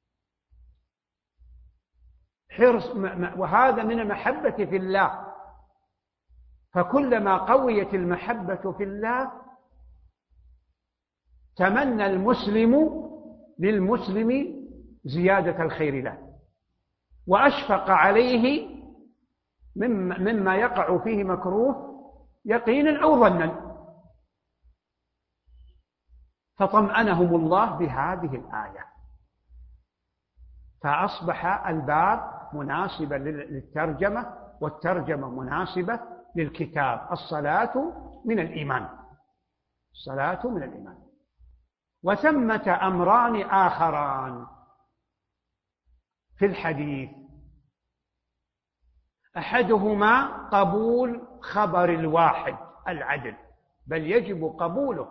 حرص، وهذا من المحبة في الله، فكلما قويت المحبة في الله تمنى المسلم للمسلم زيادة الخير له، وأشفق عليه مما يقع فيه مكروه يقينا أو ظنا، فطمأنهم الله بهذه الآية، فأصبح الباب مناسبا للترجمة، والترجمة مناسبة للكتاب. الصلاة من الإيمان، الصلاة من الإيمان. وثمة أمران آخران في الحديث: أحدهما قبول خبر الواحد العدل، بل يجب قبوله.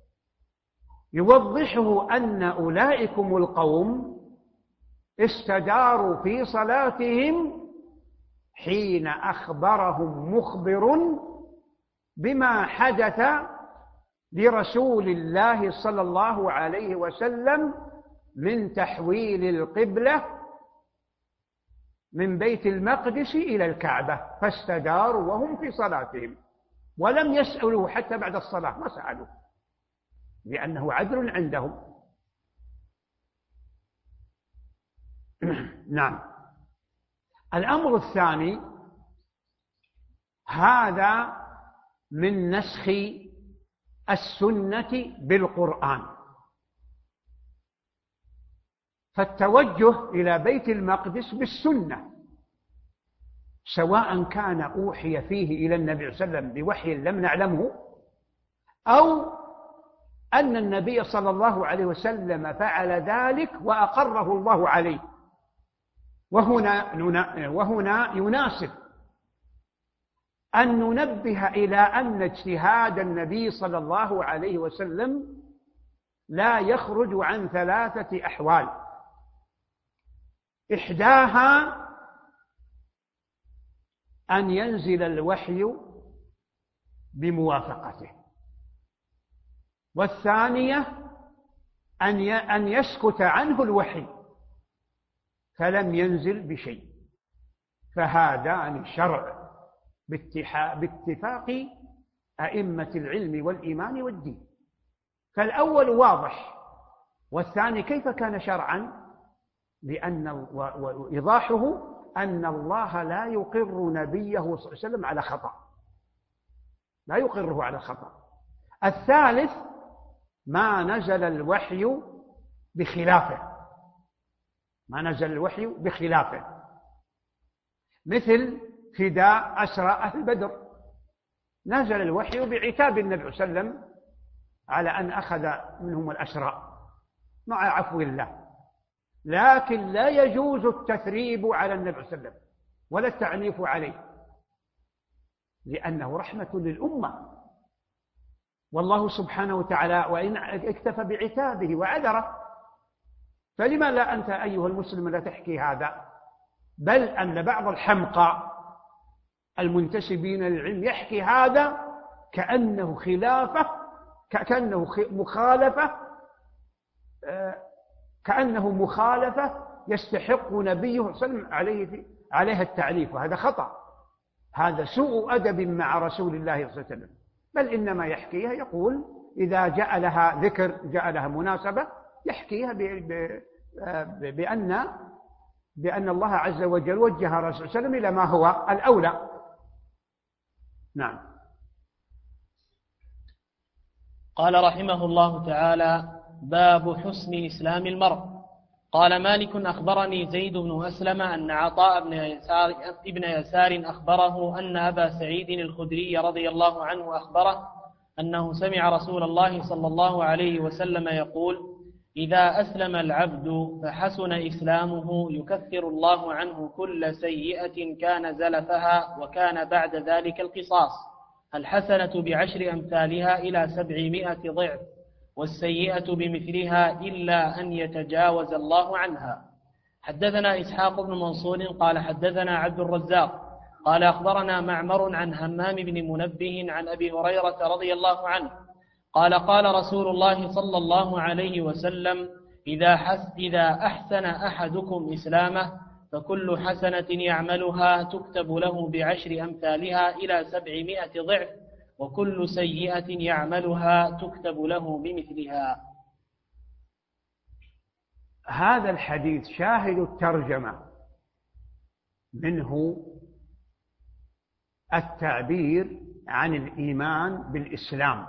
يوضحه أن أولئكم القوم استداروا في صلاتهم حين أخبرهم مخبر بما حدث لرسول الله صلى الله عليه وسلم من تحويل القبلة من بيت المقدس إلى الكعبة، فاستداروا وهم في صلاتهم، ولم يسألوا حتى بعد الصلاة، ما سألوا، لأنه عدل عندهم. نعم. الأمر الثاني، هذا من نسخ السنة بالقرآن، فالتوجه إلى بيت المقدس بالسنة، سواء كان أوحي فيه إلى النبي صلى الله عليه وسلم بوحي لم نعلمه، أو أن النبي صلى الله عليه وسلم فعل ذلك وأقره الله عليه. وهنا وهنا يناسب أن ننبه إلى أن اجتهاد النبي صلى الله عليه وسلم لا يخرج عن ثلاثة أحوال. إحداها أن ينزل الوحي بموافقته، والثانية أن يسكت عنه الوحي فلم ينزل بشيء، فهذان شرع باتفاق أئمة العلم والإيمان والدين. فالأول واضح، والثاني كيف كان شرعا؟ لأن وإيضاحه أن الله لا يقر نبيه صلى الله عليه وسلم على خطأ، لا يقره على خطأ. الثالث ما نزل الوحي بخلافه، ما نزل الوحي بخلافه، مثل فداء أسرى أهل بدر، نزل الوحي بعتاب النبي صلى الله عليه وسلم على أن أخذ منهم الأسرى مع عفو الله، لكن لا يجوز التثريب على النبي صلى الله عليه وسلم ولا التعنيف عليه، لأنه رحمة للأمة، والله سبحانه وتعالى وإن اكتفى بعتابه وعذره، فلما لا أنت أيها المسلم لا تحكي هذا؟ بل أن بعض الحمقى المنتسبين للعلم يحكي هذا كأنه خلافة، كأنه مخالفة، كأنه مخالفة يستحق نبيه صلى الله عليه وسلم عليه عليها التعريف، وهذا خطأ، هذا سوء أدب مع رسول الله صلى الله عليه وسلم. بل إنما يحكيها، يقول إذا جاء لها ذكر، جاء لها مناسبة، يحكيها بأن بأن الله عز وجل وجه رسول الله صلى الله عليه وسلم إلى ما هو الأولى. نعم. قال رحمه الله تعالى: باب حسن إسلام المرء. قال مالك: أخبرني زيد بن أسلم أن عطاء بن يسار, ابن يسار أخبره أن أبا سعيد الخدري رضي الله عنه أخبره أنه سمع رسول الله صلى الله عليه وسلم يقول: إذا أسلم العبد فحسن إسلامه يكفر الله عنه كل سيئة كان زلفها، وكان بعد ذلك القصاص، الحسنة بعشر أمثالها إلى سبعمائة ضعف، والسيئة بمثلها إلا أن يتجاوز الله عنها. حدثنا إسحاق بن منصور قال حدثنا عبد الرزاق قال أخبرنا معمر عن همام بن منبه عن أبي هريرة رضي الله عنه قال: قال رسول الله صلى الله عليه وسلم: إذا, حس إذا أحسن أحدكم إسلامه فكل حسنة يعملها تكتب له بعشر أمثالها إلى سبعمائة ضعف، وكل سيئة يعملها تكتب له بمثلها. هذا الحديث شاهد الترجمة منه التعبير عن الإيمان بالإسلام،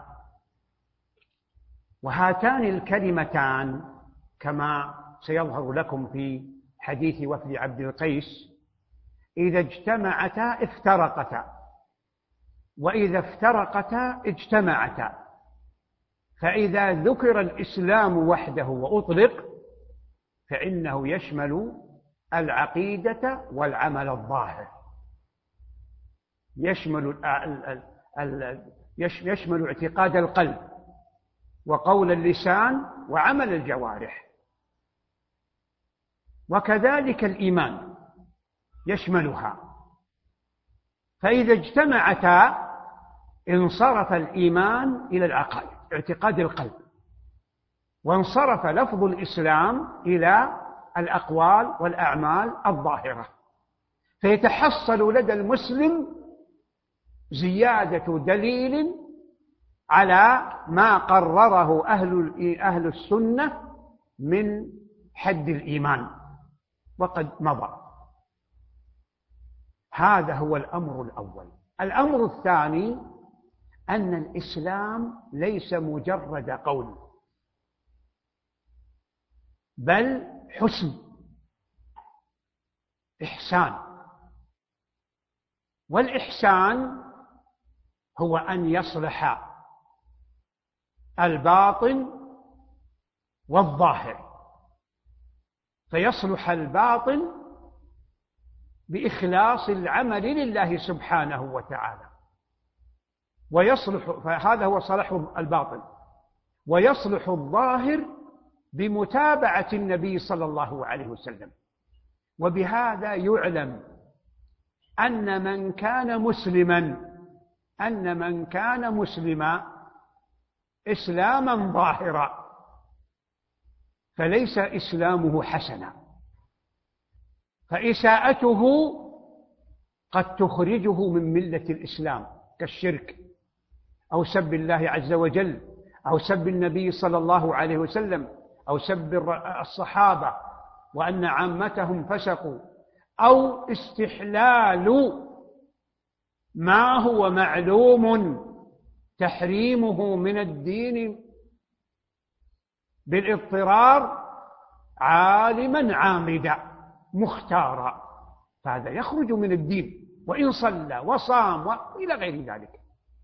وهاتان الكلمتان كما سيظهر لكم في حديث وفد عبد القيس إذا اجتمعتا افترقتا، وإذا افترقتا اجتمعتا. فإذا ذكر الإسلام وحده وأطلق فإنه يشمل العقيدة والعمل الظاهر، يشمل يشمل اعتقاد القلب وقول اللسان وعمل الجوارح، وكذلك الإيمان يشملها. فإذا اجتمعتا انصرف الإيمان إلى العقائد، اعتقاد القلب، وانصرف لفظ الإسلام إلى الأقوال والأعمال الظاهرة، فيتحصل لدى المسلم زيادة دليل على ما قرره أهل أهل السنة من حد الإيمان، وقد مضى. هذا هو الأمر الأول. الأمر الثاني أن الإسلام ليس مجرد قول، بل حسن، إحسان. والإحسان هو أن يصلح الباطن والظاهر، فيصلح الباطن بإخلاص العمل لله سبحانه وتعالى، ويصلح، فهذا هو صلاح الباطن، ويصلح الظاهر بمتابعة النبي صلى الله عليه وسلم. وبهذا يعلم أن من كان مسلما أن من كان مسلما إسلاما ظاهرا فليس إسلامه حسنا، فإساءته قد تخرجه من ملة الإسلام، كالشرك أو سب الله عز وجل أو سب النبي صلى الله عليه وسلم أو سب الصحابة وأن عامتهم فسقوا، أو استحلال ما هو معلوم تحريمه من الدين بالاضطرار عالما عامدا مختارا، فهذا يخرج من الدين وإن صلى وصام وإلى غير ذلك.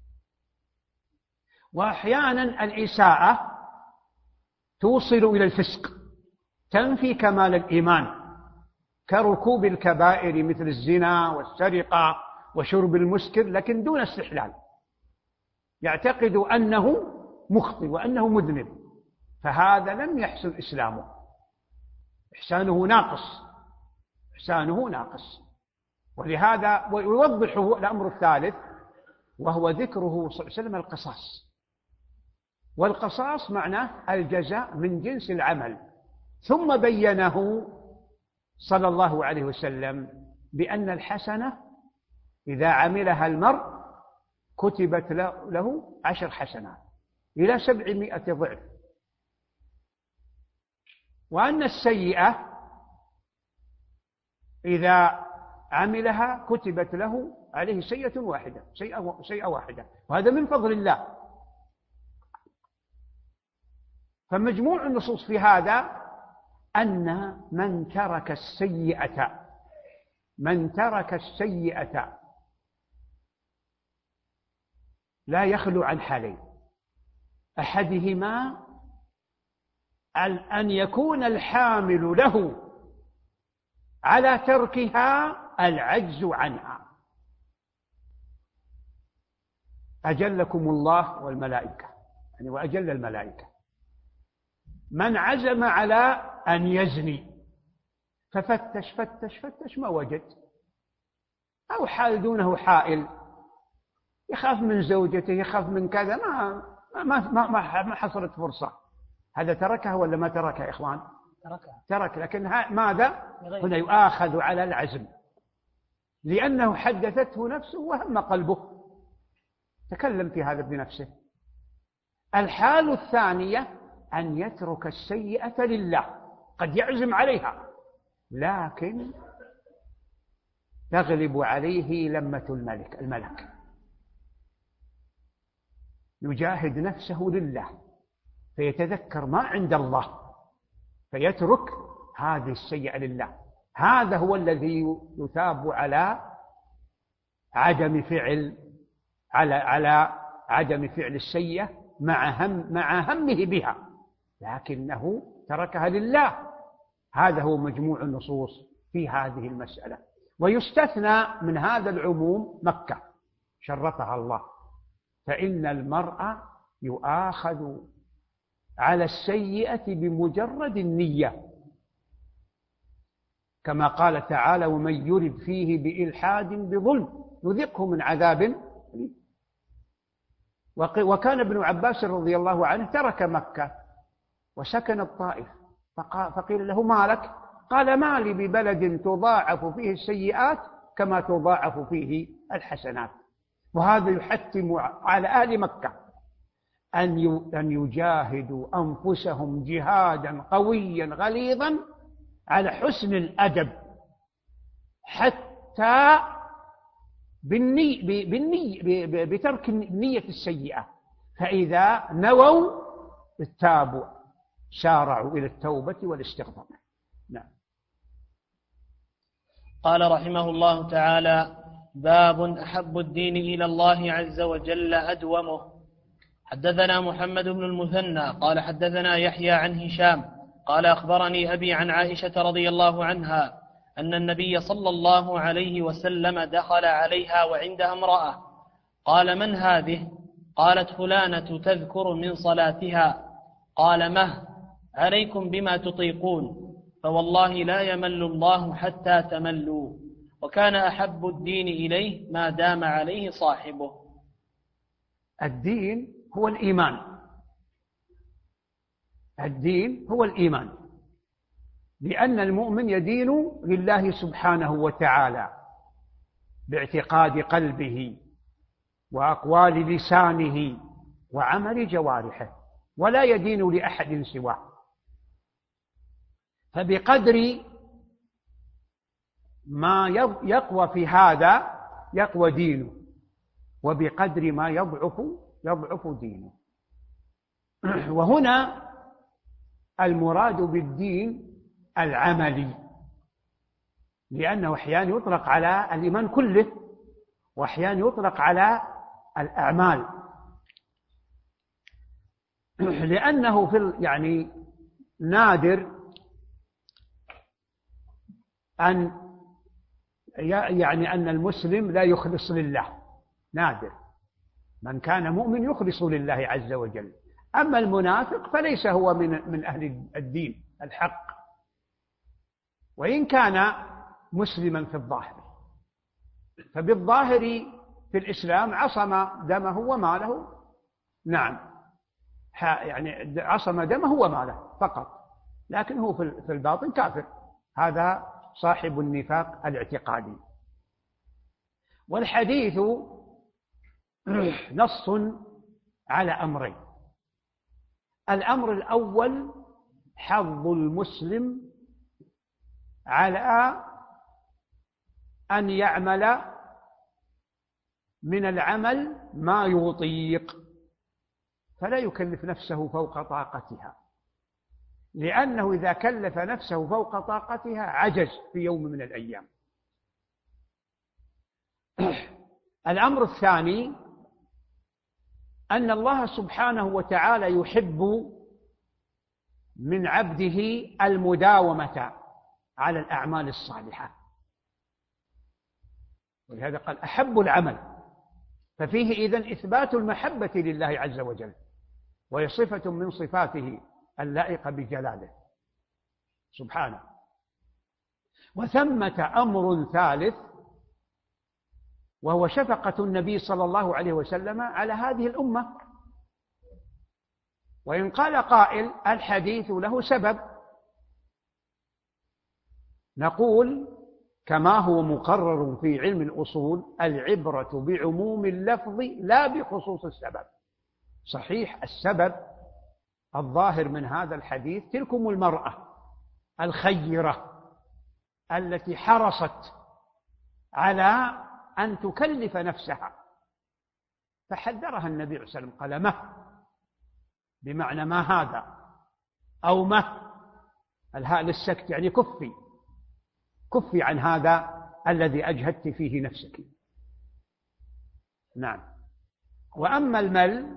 وأحيانا الإساءة توصل إلى الفسق، تنفي كمال الإيمان، كركوب الكبائر مثل الزنا والسرقة وشرب المسكر، لكن دون استحلال، يعتقد أنه مخطئ وأنه مذنب، فهذا لم يحسن إسلامه، إحسانه ناقص، إحسانه ناقص. ولهذا ويوضحه الأمر الثالث، وهو ذكره صلى الله عليه وسلم القصاص. والقصاص معناه الجزاء من جنس العمل، ثم بينه صلى الله عليه وسلم بأن الحسنة إذا عملها المرء كتبت له عشر حسنات إلى سبعمائة ضعف، وأن السيئة إذا عملها كتبت له عليه سيئة واحدة سيئة, سيئة واحدة، وهذا من فضل الله. فمجموع النصوص في هذا أن من ترك السيئة من ترك السيئة لا يخلو عن حالين، أحدهما أن يكون الحامل له على تركها العجز عنها، أجلكم الله والملائكة، يعني وأجل الملائكة. من عزم على أن يزني ففتش فتش فتش ما وجد، أو حال دونه حائل، يخاف من زوجته، يخاف من كذا، ما ما ما ما, ما حصلت فرصة، هذا تركها ولا ما تركها يا إخوان؟ تركها ترك. لكن ماذا هنا؟ يؤاخذ على العزم، لأنه حدثته نفسه وهم قلبه، تكلم في هذا بنفسه. الحال الثانية أن يترك السيئة لله، قد يعزم عليها لكن تغلب عليه لمة الملك الملك يجاهد نفسه لله، فيتذكر ما عند الله فيترك هذه السيئة لله. هذا هو الذي يثاب على عدم فعل على على عدم فعل السيئة مع هم مع همه بها، لكنه تركها لله. هذا هو مجموع النصوص في هذه المسألة. ويستثنى من هذا العموم مكة شرفها الله، فإن المرء يؤاخذ على السيئة بمجرد النية، كما قال تعالى: ومن يرد فيه بإلحاد بظلم نذقه من عذاب. وكان ابن عباس رضي الله عنه ترك مكة وسكن الطائف، فقيل له: ما لك؟ قال: ما لي ببلد تضاعف فيه السيئات كما تضاعف فيه الحسنات. وهذا يحتم على أهل مكة أن يجاهدوا أنفسهم جهادا قويا غليظا على حسن الأدب، حتى بالني بالني بترك النية السيئة، فإذا نووا تابوا سارعوا إلى التوبة والاستغفار. نعم. قال رحمه الله تعالى: باب أحب الدين إلى الله عز وجل أدومه. حدثنا محمد بن المثنى قال حدثنا يحيى عن هشام قال أخبرني أبي عن عائشة رضي الله عنها أن النبي صلى الله عليه وسلم دخل عليها وعندها امرأة، قال: من هذه؟ قالت: فلانة تذكر من صلاتها. قال: مه عليكم بما تطيقون، فوالله لا يمل الله حتى تملوا، وكان أحب الدين إليه ما دام عليه صاحبه. الدين هو الإيمان، الدين هو الإيمان، لأن المؤمن يدين لله سبحانه وتعالى باعتقاد قلبه وأقوال لسانه وعمل جوارحه، ولا يدين لأحد سواه. فبقدر ما يقوى في هذا يقوى دينه، وبقدر ما يضعف يضعف دينه. وهنا المراد بالدين العملي، لأنه أحيانا يطلق على الإيمان كله، وأحيانا يطلق على الأعمال، لأنه في يعني نادر أن يعني أن المسلم لا يخلص لله، نادر من كان مؤمن يخلص لله عز وجل. أما المنافق فليس هو من من أهل الدين الحق، وإن كان مسلما في الظاهر، فبالظاهر في الإسلام عصم دمه وماله، نعم يعني عصم دمه وماله فقط، لكن هو في الباطن كافر، هذا صاحب النفاق الاعتقادي. والحديث نص على أمرين: الأمر الأول حظ المسلم على أن يعمل من العمل ما يطيق، فلا يكلف نفسه فوق طاقتها، لأنه إذا كلف نفسه فوق طاقتها عجز في يوم من الأيام. الأمر الثاني أن الله سبحانه وتعالى يحب من عبده المداومة على الأعمال الصالحة، ولهذا قال أحب العمل، ففيه إذن إثبات المحبة لله عز وجل، وهي صفة من صفاته اللائقة بجلاله سبحانه. وثمة أمر ثالث، وهو شفقة النبي صلى الله عليه وسلم على هذه الأمة. وإن قال قائل الحديث له سبب، نقول كما هو مقرر في علم الأصول: العبرة بعموم اللفظ لا بخصوص السبب. صحيح السبب الظاهر من هذا الحديث تلكم المرأة الخيرة التي حرصت على أن تكلف نفسها، فحذرها النبي صلى الله عليه وسلم، قال: ما بمعنى ما هذا، أو ما الهاء للسكت يعني كفي كفي عن هذا الذي أجهدت فيه نفسك. نعم. وأما المل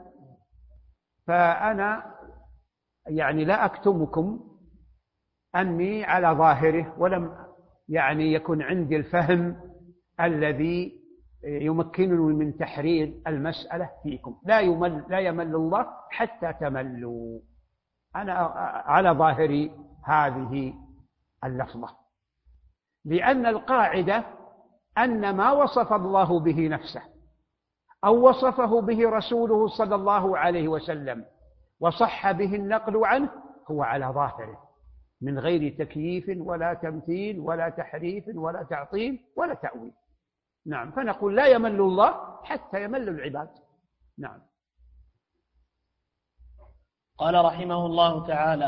فأنا يعني لا أكتمكم أني على ظاهره، ولم يعني يكن عندي الفهم الذي يمكنني من تحرير المسألة فيكم. لا يمل لا يمل الله حتى تملوا، أنا على ظاهر هذه اللفظة، لأن القاعدة أن ما وصف الله به نفسه أو وصفه به رسوله صلى الله عليه وسلم وصح به النقل عنه هو على ظاهره، من غير تكييف ولا تمثيل ولا تحريف ولا تعطيل ولا تأويل. نعم. فنقول لا يمل الله حتى يمل العباد. نعم. قال رحمه الله تعالى: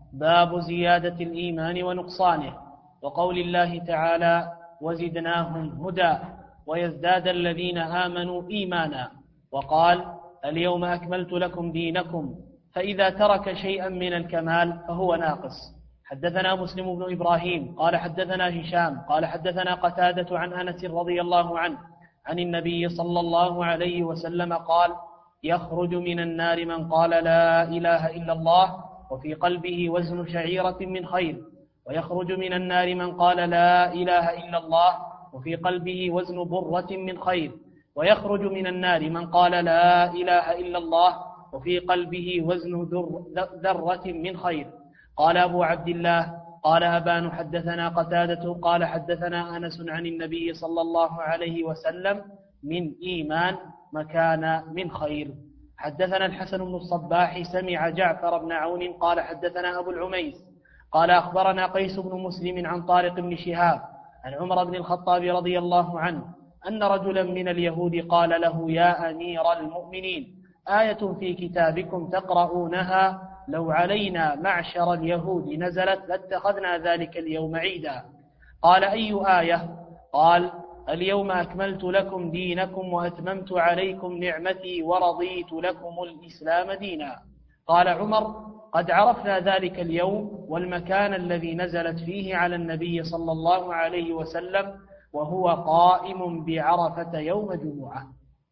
باب زيادة الإيمان ونقصانه، وقول الله تعالى وزدناهم هدى ويزداد الذين آمنوا إيمانا، وقال اليوم أكملت لكم دينكم، فإذا ترك شيئا من الكمال فهو ناقص. حدثنا مسلم بن إبراهيم قال حدثنا هشام قال حدثنا قتادة عن أنس رضي الله عنه عن النبي صلى الله عليه وسلم قال يخرج من النار من قال لا إله إلا الله وفي قلبه وزن شعيرة من خير، ويخرج من النار من قال لا إله إلا الله وفي قلبه وزن برة من خير، ويخرج من النار من قال لا إله إلا الله وفي قلبه وزن ذرة من خير. قال أبو عبد الله قال أبان حدثنا قتادة قال حدثنا أنس عن النبي صلى الله عليه وسلم من إيمان مكان من خير. حدثنا الحسن بن الصباح سمع جعفر بن عون قال حدثنا أبو العميس قال أخبرنا قيس بن مسلم عن طارق بن شهاب عن عمر بن الخطاب رضي الله عنه أن رجلا من اليهود قال له يا أمير المؤمنين آية في كتابكم تقرؤونها لو علينا معشر اليهود نزلت لاتخذنا ذلك اليوم عيدا. قال أي آية؟ قال اليوم أكملت لكم دينكم وأتممت عليكم نعمتي ورضيت لكم الإسلام دينا. قال عمر قد عرفنا ذلك اليوم والمكان الذي نزلت فيه على النبي صلى الله عليه وسلم وهو قائم بعرفة يوم جمعة.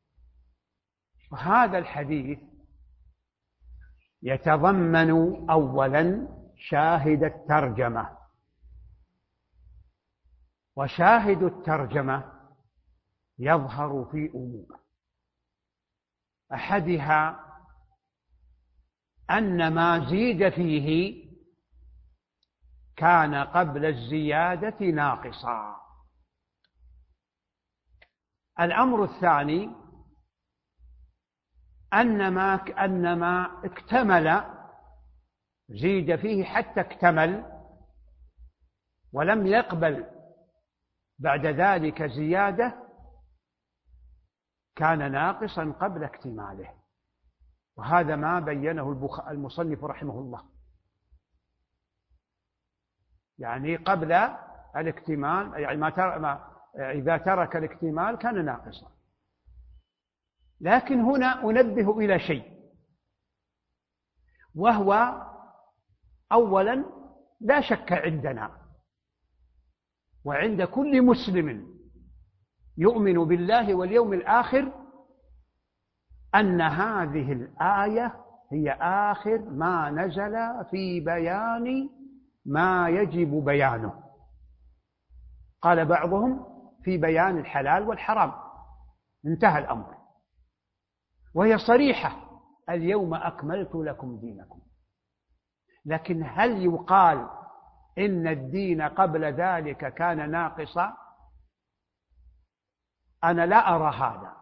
هذا الحديث يتضمن أولا شاهد الترجمة، وشاهد الترجمة يظهر في أمور، أحدها أن ما زيد فيه كان قبل الزيادة ناقصا. الأمر الثاني أن ما أن ما اكتمل زيد فيه حتى اكتمل ولم يقبل بعد ذلك زيادة كان ناقصا قبل اكتماله، وهذا ما بينه المصنف رحمه الله، يعني قبل الاكتمال، يعني ما تر... ما إذا ترك الاكتمال كان ناقصا. لكن هنا أنبه إلى شيء، وهو أولا لا شك عندنا وعند كل مسلم يؤمن بالله واليوم الآخر أن هذه الآية هي آخر ما نزل في بيان ما يجب بيانه. قال بعضهم في بيان الحلال والحرام، انتهى الأمر، وهي صريحة اليوم أكملت لكم دينكم. لكن هل يقال إن الدين قبل ذلك كان ناقصا؟ أنا لا أرى هذا.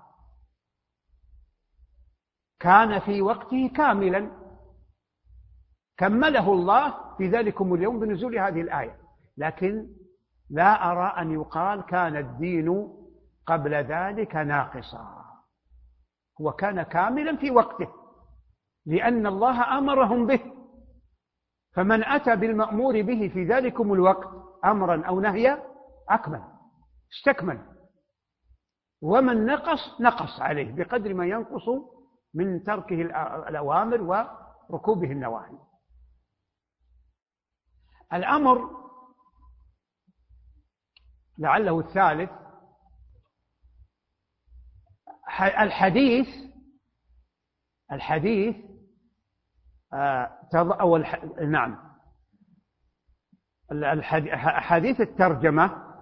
كان في وقته كاملا، كمله الله في ذلكم اليوم بنزول هذه الآية، لكن لا أرى أن يقال كان الدين قبل ذلك ناقصا. هو كان كاملا في وقته لأن الله أمرهم به، فمن أتى بالمأمور به في ذلكم الوقت أمرا أو نهيا أكمل استكمل، ومن نقص نقص عليه بقدر ما ينقص من تركه الأوامر وركوبه النواهي. الأمر لعله الثالث الحديث الحديث أو الح... نعم أحاديث الترجمة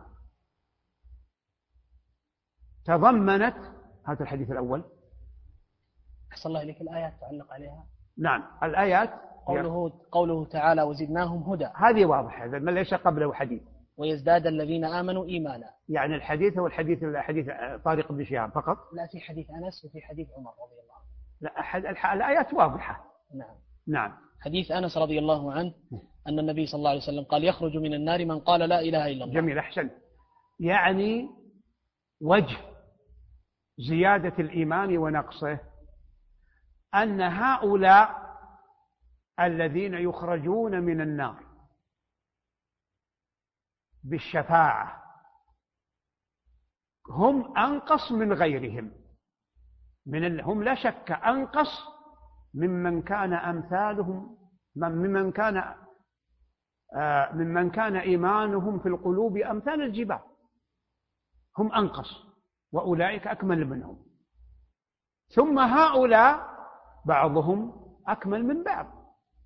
تضمنت هذا الحديث الأول. أحسن الله إليك، الآيات تعلق عليها. نعم الآيات قوله قوله تعالى وزدناهم هدى، هذه واضحة، هذا ما ليس قبله حديث. ويزداد الذين آمنوا إيمانا، يعني الحديث هو الحديث حديث طارق بن شهاب فقط؟ لا، في حديث أنس وفي حديث عمر رضي الله عنه. لا أحد الآيات واضحة. نعم نعم. حديث أنس رضي الله عنه أن النبي صلى الله عليه وسلم قال يخرج من النار من قال لا إله إلا الله. جميل، أحسن. يعني وجه زيادة الإيمان ونقصه أن هؤلاء الذين يخرجون من النار بالشفاعة هم أنقص من غيرهم، من هم لا شك أنقص ممن كان أمثالهم، ممن كان آه ممن كان إيمانهم في القلوب أمثال الجبال، هم أنقص وأولئك أكمل منهم. ثم هؤلاء بعضهم أكمل من بعض.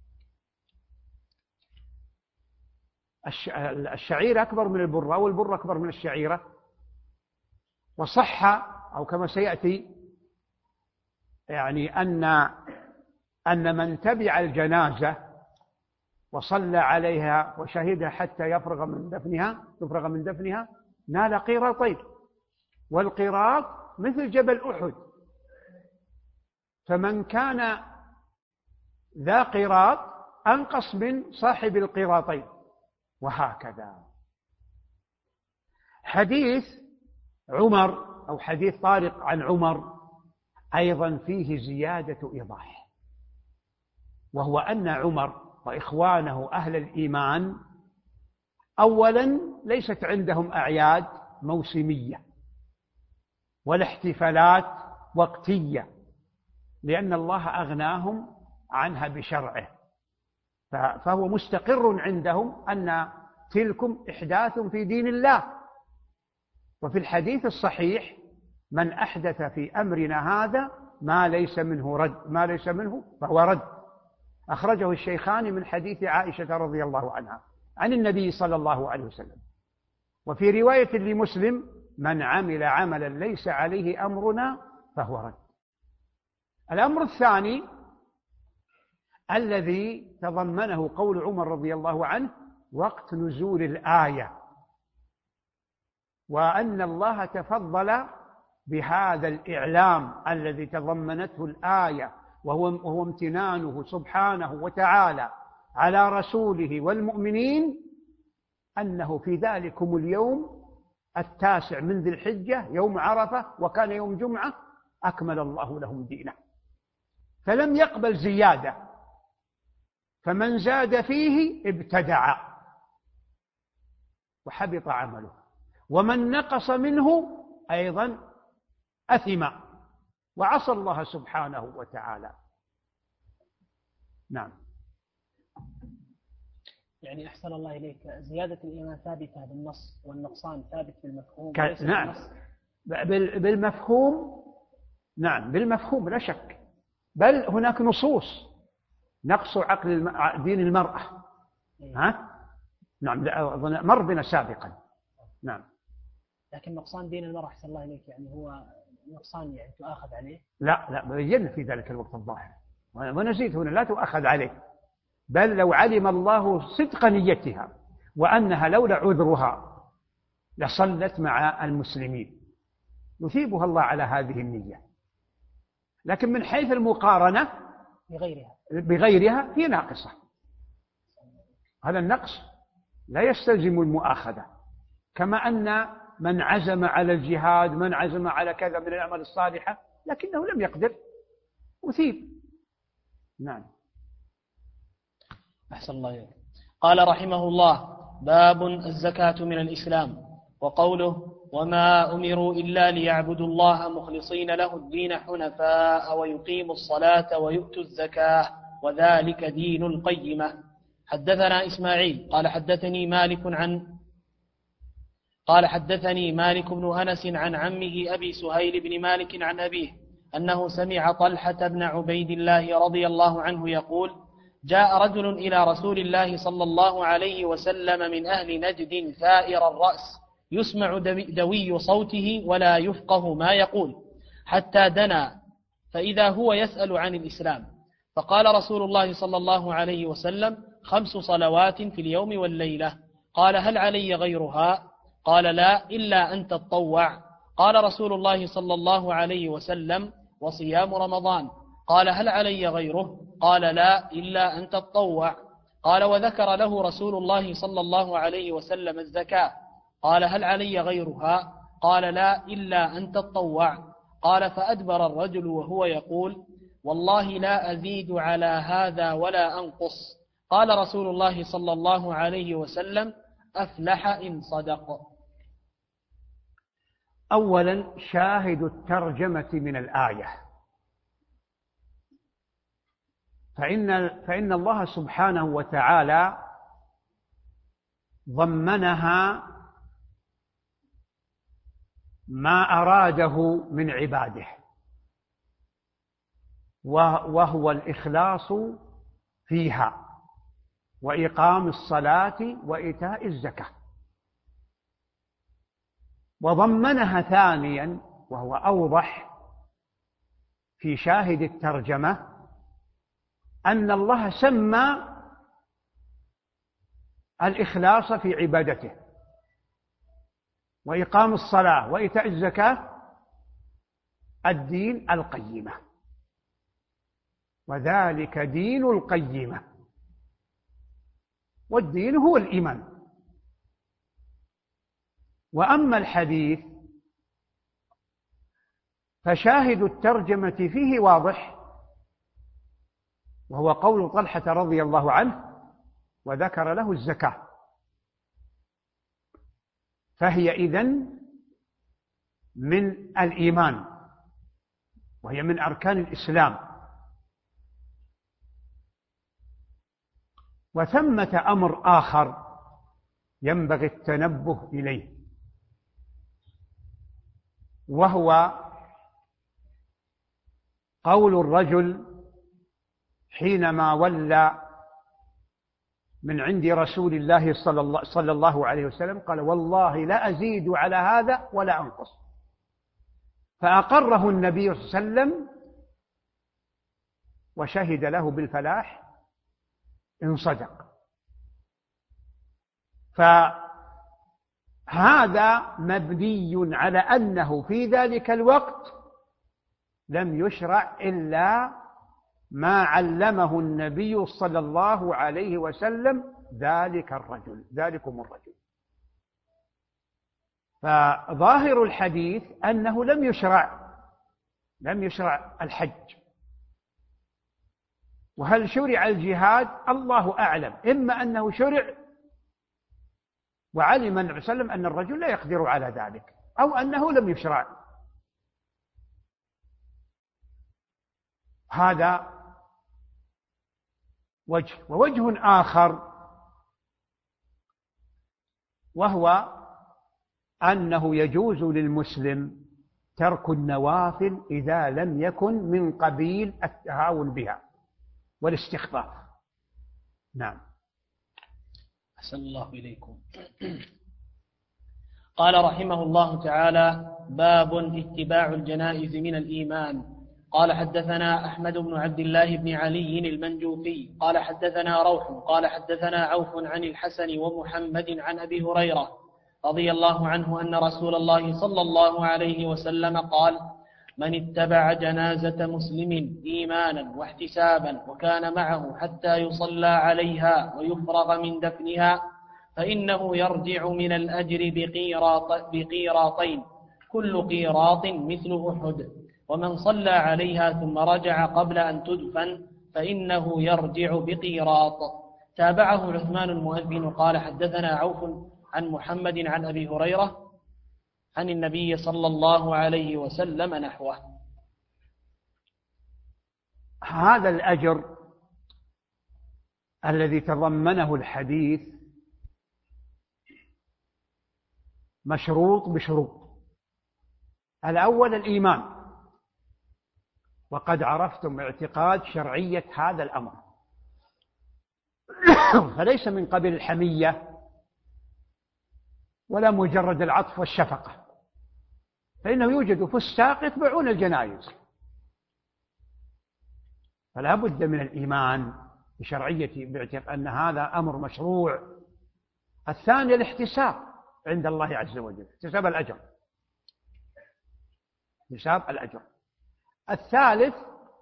الشعير أكبر من البرة والبرة أكبر من الشعيرة. وصح أو كما سيأتي يعني أن أن من تبع الجنازة وصلى عليها وشهدها حتى يفرغ من دفنها يفرغ من دفنها نال قيراطين، والقيراط مثل جبل أحد، فمن كان ذا قيراط أنقص من صاحب القيراطين، وهكذا. حديث عمر أو حديث طارق عن عمر أيضا فيه زيادة إيضاح، وهو أن عمر وإخوانه أهل الإيمان أولا ليست عندهم أعياد موسمية ولا احتفالات وقتية، لأن الله أغناهم عنها بشرعه، فهو مستقر عندهم أن تلكم إحداث في دين الله. وفي الحديث الصحيح من أحدث في أمرنا هذا ما ليس منه رد ما ليس منه فهو رد، أخرجه الشيخان من حديث عائشة رضي الله عنها عن النبي صلى الله عليه وسلم. وفي رواية لمسلم من عمل عملا ليس عليه أمرنا فهو رد. الأمر الثاني الذي تضمنه قول عمر رضي الله عنه وقت نزول الآية، وأن الله تفضل بهذا الإعلام الذي تضمنته الآية، وهو, وهو امتنانه سبحانه وتعالى على رسوله والمؤمنين أنه في ذلكم اليوم التاسع من ذي الحجة يوم عرفة وكان يوم جمعة أكمل الله لهم دينه، فلم يقبل زيادة، فمن زاد فيه ابتدع وحبط عمله، ومن نقص منه أيضا أثم وعصى الله سبحانه وتعالى. نعم. يعني أحسن الله إليك، زيادة الإيمان ثابتة بالنص والنقصان ثابت بالمفهوم. ك... نعم بال... بالمفهوم، نعم بالمفهوم لا شك، بل هناك نصوص نقص عقل الم... دين المرأة. إيه؟ ها؟ نعم مر بنا سابقا. نعم. لكن نقصان دين المرأة أحسن الله إليك يعني هو نقصان يعني تؤاخذ عليه؟ لا لا بينا في ذلك الوقت الظاهر، ونزيد هنا لا تؤاخذ عليه، بل لو علم الله صدق نيتها وأنها لولا عذرها لصلت مع المسلمين يثيبها الله على هذه النية، لكن من حيث المقارنة بغيرها بغيرها هي ناقصة. هذا النقص لا يستلزم المؤاخذة، كما أن من عزم على الجهاد من عزم على كذا من الأعمال الصالحة لكنه لم يقدر أثيب. نعم. أحسن الله إليك. قال رحمه الله: باب الزكاة من الإسلام. وقوله: وما أمروا إلا ليعبدوا الله مخلصين له الدين حنفاء ويقيموا الصلاة ويؤتوا الزكاة وذلك دين القيمة. حدثنا إسماعيل قال حدثني مالك عن قال حدثني مالك بن أنس عن عمه أبي سهيل بن مالك عن أبيه أنه سمع طلحة بن عبيد الله رضي الله عنه يقول: جاء رجل إلى رسول الله صلى الله عليه وسلم من أهل نجد ثائر الرأس يسمع دوي صوته ولا يفقه ما يقول، حتى دنا فإذا هو يسأل عن الإسلام، فقال رسول الله صلى الله عليه وسلم: خمس صلوات في اليوم والليلة. قال: هل علي غيرها؟ قال: لا إلا أن تطوع. قال رسول الله صلى الله عليه وسلم: وصيام رمضان. قال: هل علي غيره؟ قال: لا إلا أن تطوع. قال: وذكر له رسول الله صلى الله عليه وسلم الزكاة. قال: هل علي غيرها؟ قال: لا إلا أن تطوع. قال: فأدبر الرجل وهو يقول: والله لا أزيد على هذا ولا أنقص. قال رسول الله صلى الله عليه وسلم: أفلح إن صدق. أولا شاهد الترجمة من الآية، فإن, فإن الله سبحانه وتعالى ضمنها ما أراده من عباده، وهو الإخلاص فيها وإقام الصلاة وإيتاء الزكاة. وضمنها ثانيا وهو أوضح في شاهد الترجمة أن الله سمى الإخلاص في عبادته وإقام الصلاة وإيتاء الزكاة الدين القيمة، وذلك دين القيمة، والدين هو الإيمان. وأما الحديث فشاهد الترجمة فيه واضح، وهو قول طلحة رضي الله عنه: وذكر له الزكاة، فهي إذن من الإيمان، وهي من أركان الإسلام. وثمة أمر آخر ينبغي التنبه إليه، وهو قول الرجل حينما ولى من عند رسول الله صلى الله عليه وسلم، قال: والله لا أزيد على هذا ولا أنقص. فأقره النبي صلى الله عليه وسلم وشهد له بالفلاح إن صدق. فهذا مبني على أنه في ذلك الوقت لم يشرع إلا ما علمه النبي صلى الله عليه وسلم ذلك الرجل ذلكم الرجل. فظاهر الحديث أنه لم يشرع لم يشرع الحج. وهل شرع الجهاد؟ الله أعلم، إما أنه شرع وعلم النبي صلى الله عليه وسلم أن الرجل لا يقدر على ذلك، أو أنه لم يشرع. هذا وجه. ووجه آخر وهو أنه يجوز للمسلم ترك النوافل إذا لم يكن من قبيل التهاون بها والاستخفاف. نعم. أحسن الله إليكم. قال رحمه الله تعالى: باب اتباع الجنائز من الإيمان. قال حدثنا أحمد بن عبد الله بن علي المنجوفي قال حدثنا روح قال حدثنا عوف عن الحسن ومحمد عن أبي هريرة رضي الله عنه أن رسول الله صلى الله عليه وسلم قال: من اتبع جنازة مسلم إيمانا واحتسابا وكان معه حتى يصلى عليها ويفرغ من دفنها فإنه يرجع من الأجر بقيراط بقيراطين، كل قيراط مثل أحد. ومن صلى عليها ثم رجع قبل أن تدفن فإنه يرجع بقيراط. تابعه عثمان المؤذن قال حدثنا عوف عن محمد عن أبي هريرة عن النبي صلى الله عليه وسلم نحوه. هذا الأجر الذي تضمنه الحديث مشروط بشروط. الأول الإيمان، وقد عرفتم اعتقاد شرعية هذا الأمر، فليس من قبيل الحمية ولا مجرد العطف والشفقة، فإنه يوجد فساق يتبعون الجنائز، فلا بد من الإيمان بشرعية باعتقاد أن هذا أمر مشروع. الثاني الاحتساب عند الله عز وجل، احتساب الأجر، احتساب الأجر. الثالث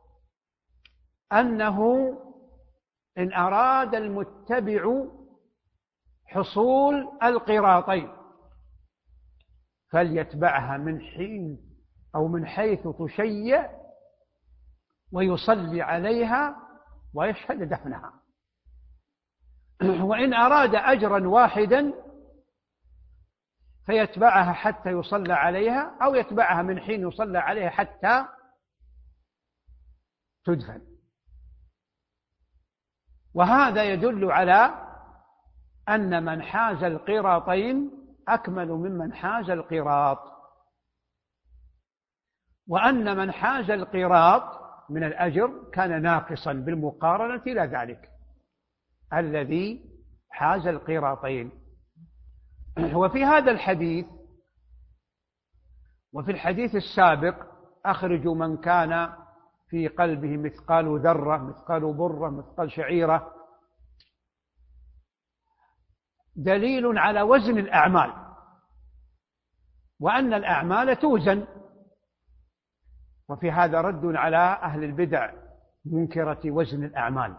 أنه إن أراد المتبع حصول القراطين فليتبعها من حين أو من حيث تشيع ويصلي عليها ويشهد دفنها. وإن أراد أجرا واحدا فيتبعها حتى يصلى عليها، أو يتبعها من حين يصلى عليها حتى تدفن. وهذا يدل على أن من حاز القيراطين أكمل ممن حاز القيراط، وأن من حاز القيراط من الأجر كان ناقصا بالمقارنة إلى ذلك الذي حاز القيراطين. وفي هذا الحديث وفي الحديث السابق أخرجوا من كان في قلبه مثقال ذرة، مثقال برة، مثقال شعيرة، دليل على وزن الأعمال، وأن الأعمال توزن. وفي هذا رد على أهل البدع منكرة وزن الأعمال.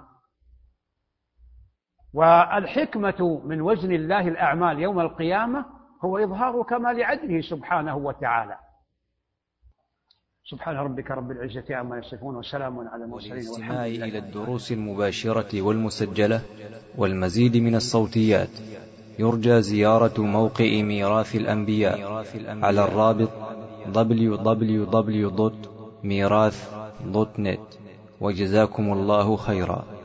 والحكمة من وزن الله الأعمال يوم القيامة هو إظهار كمال عدله سبحانه وتعالى. سبحان ربك رب العزة عما يصفون وسلام على المرسلين. والاستماع إلى الدروس المباشرة والمسجلة والمزيد من الصوتيات يرجى زيارة موقع ميراث الأنبياء على الرابط دبليو دبليو دبليو دوت ميراث دوت نت. وجزاكم الله خيرا.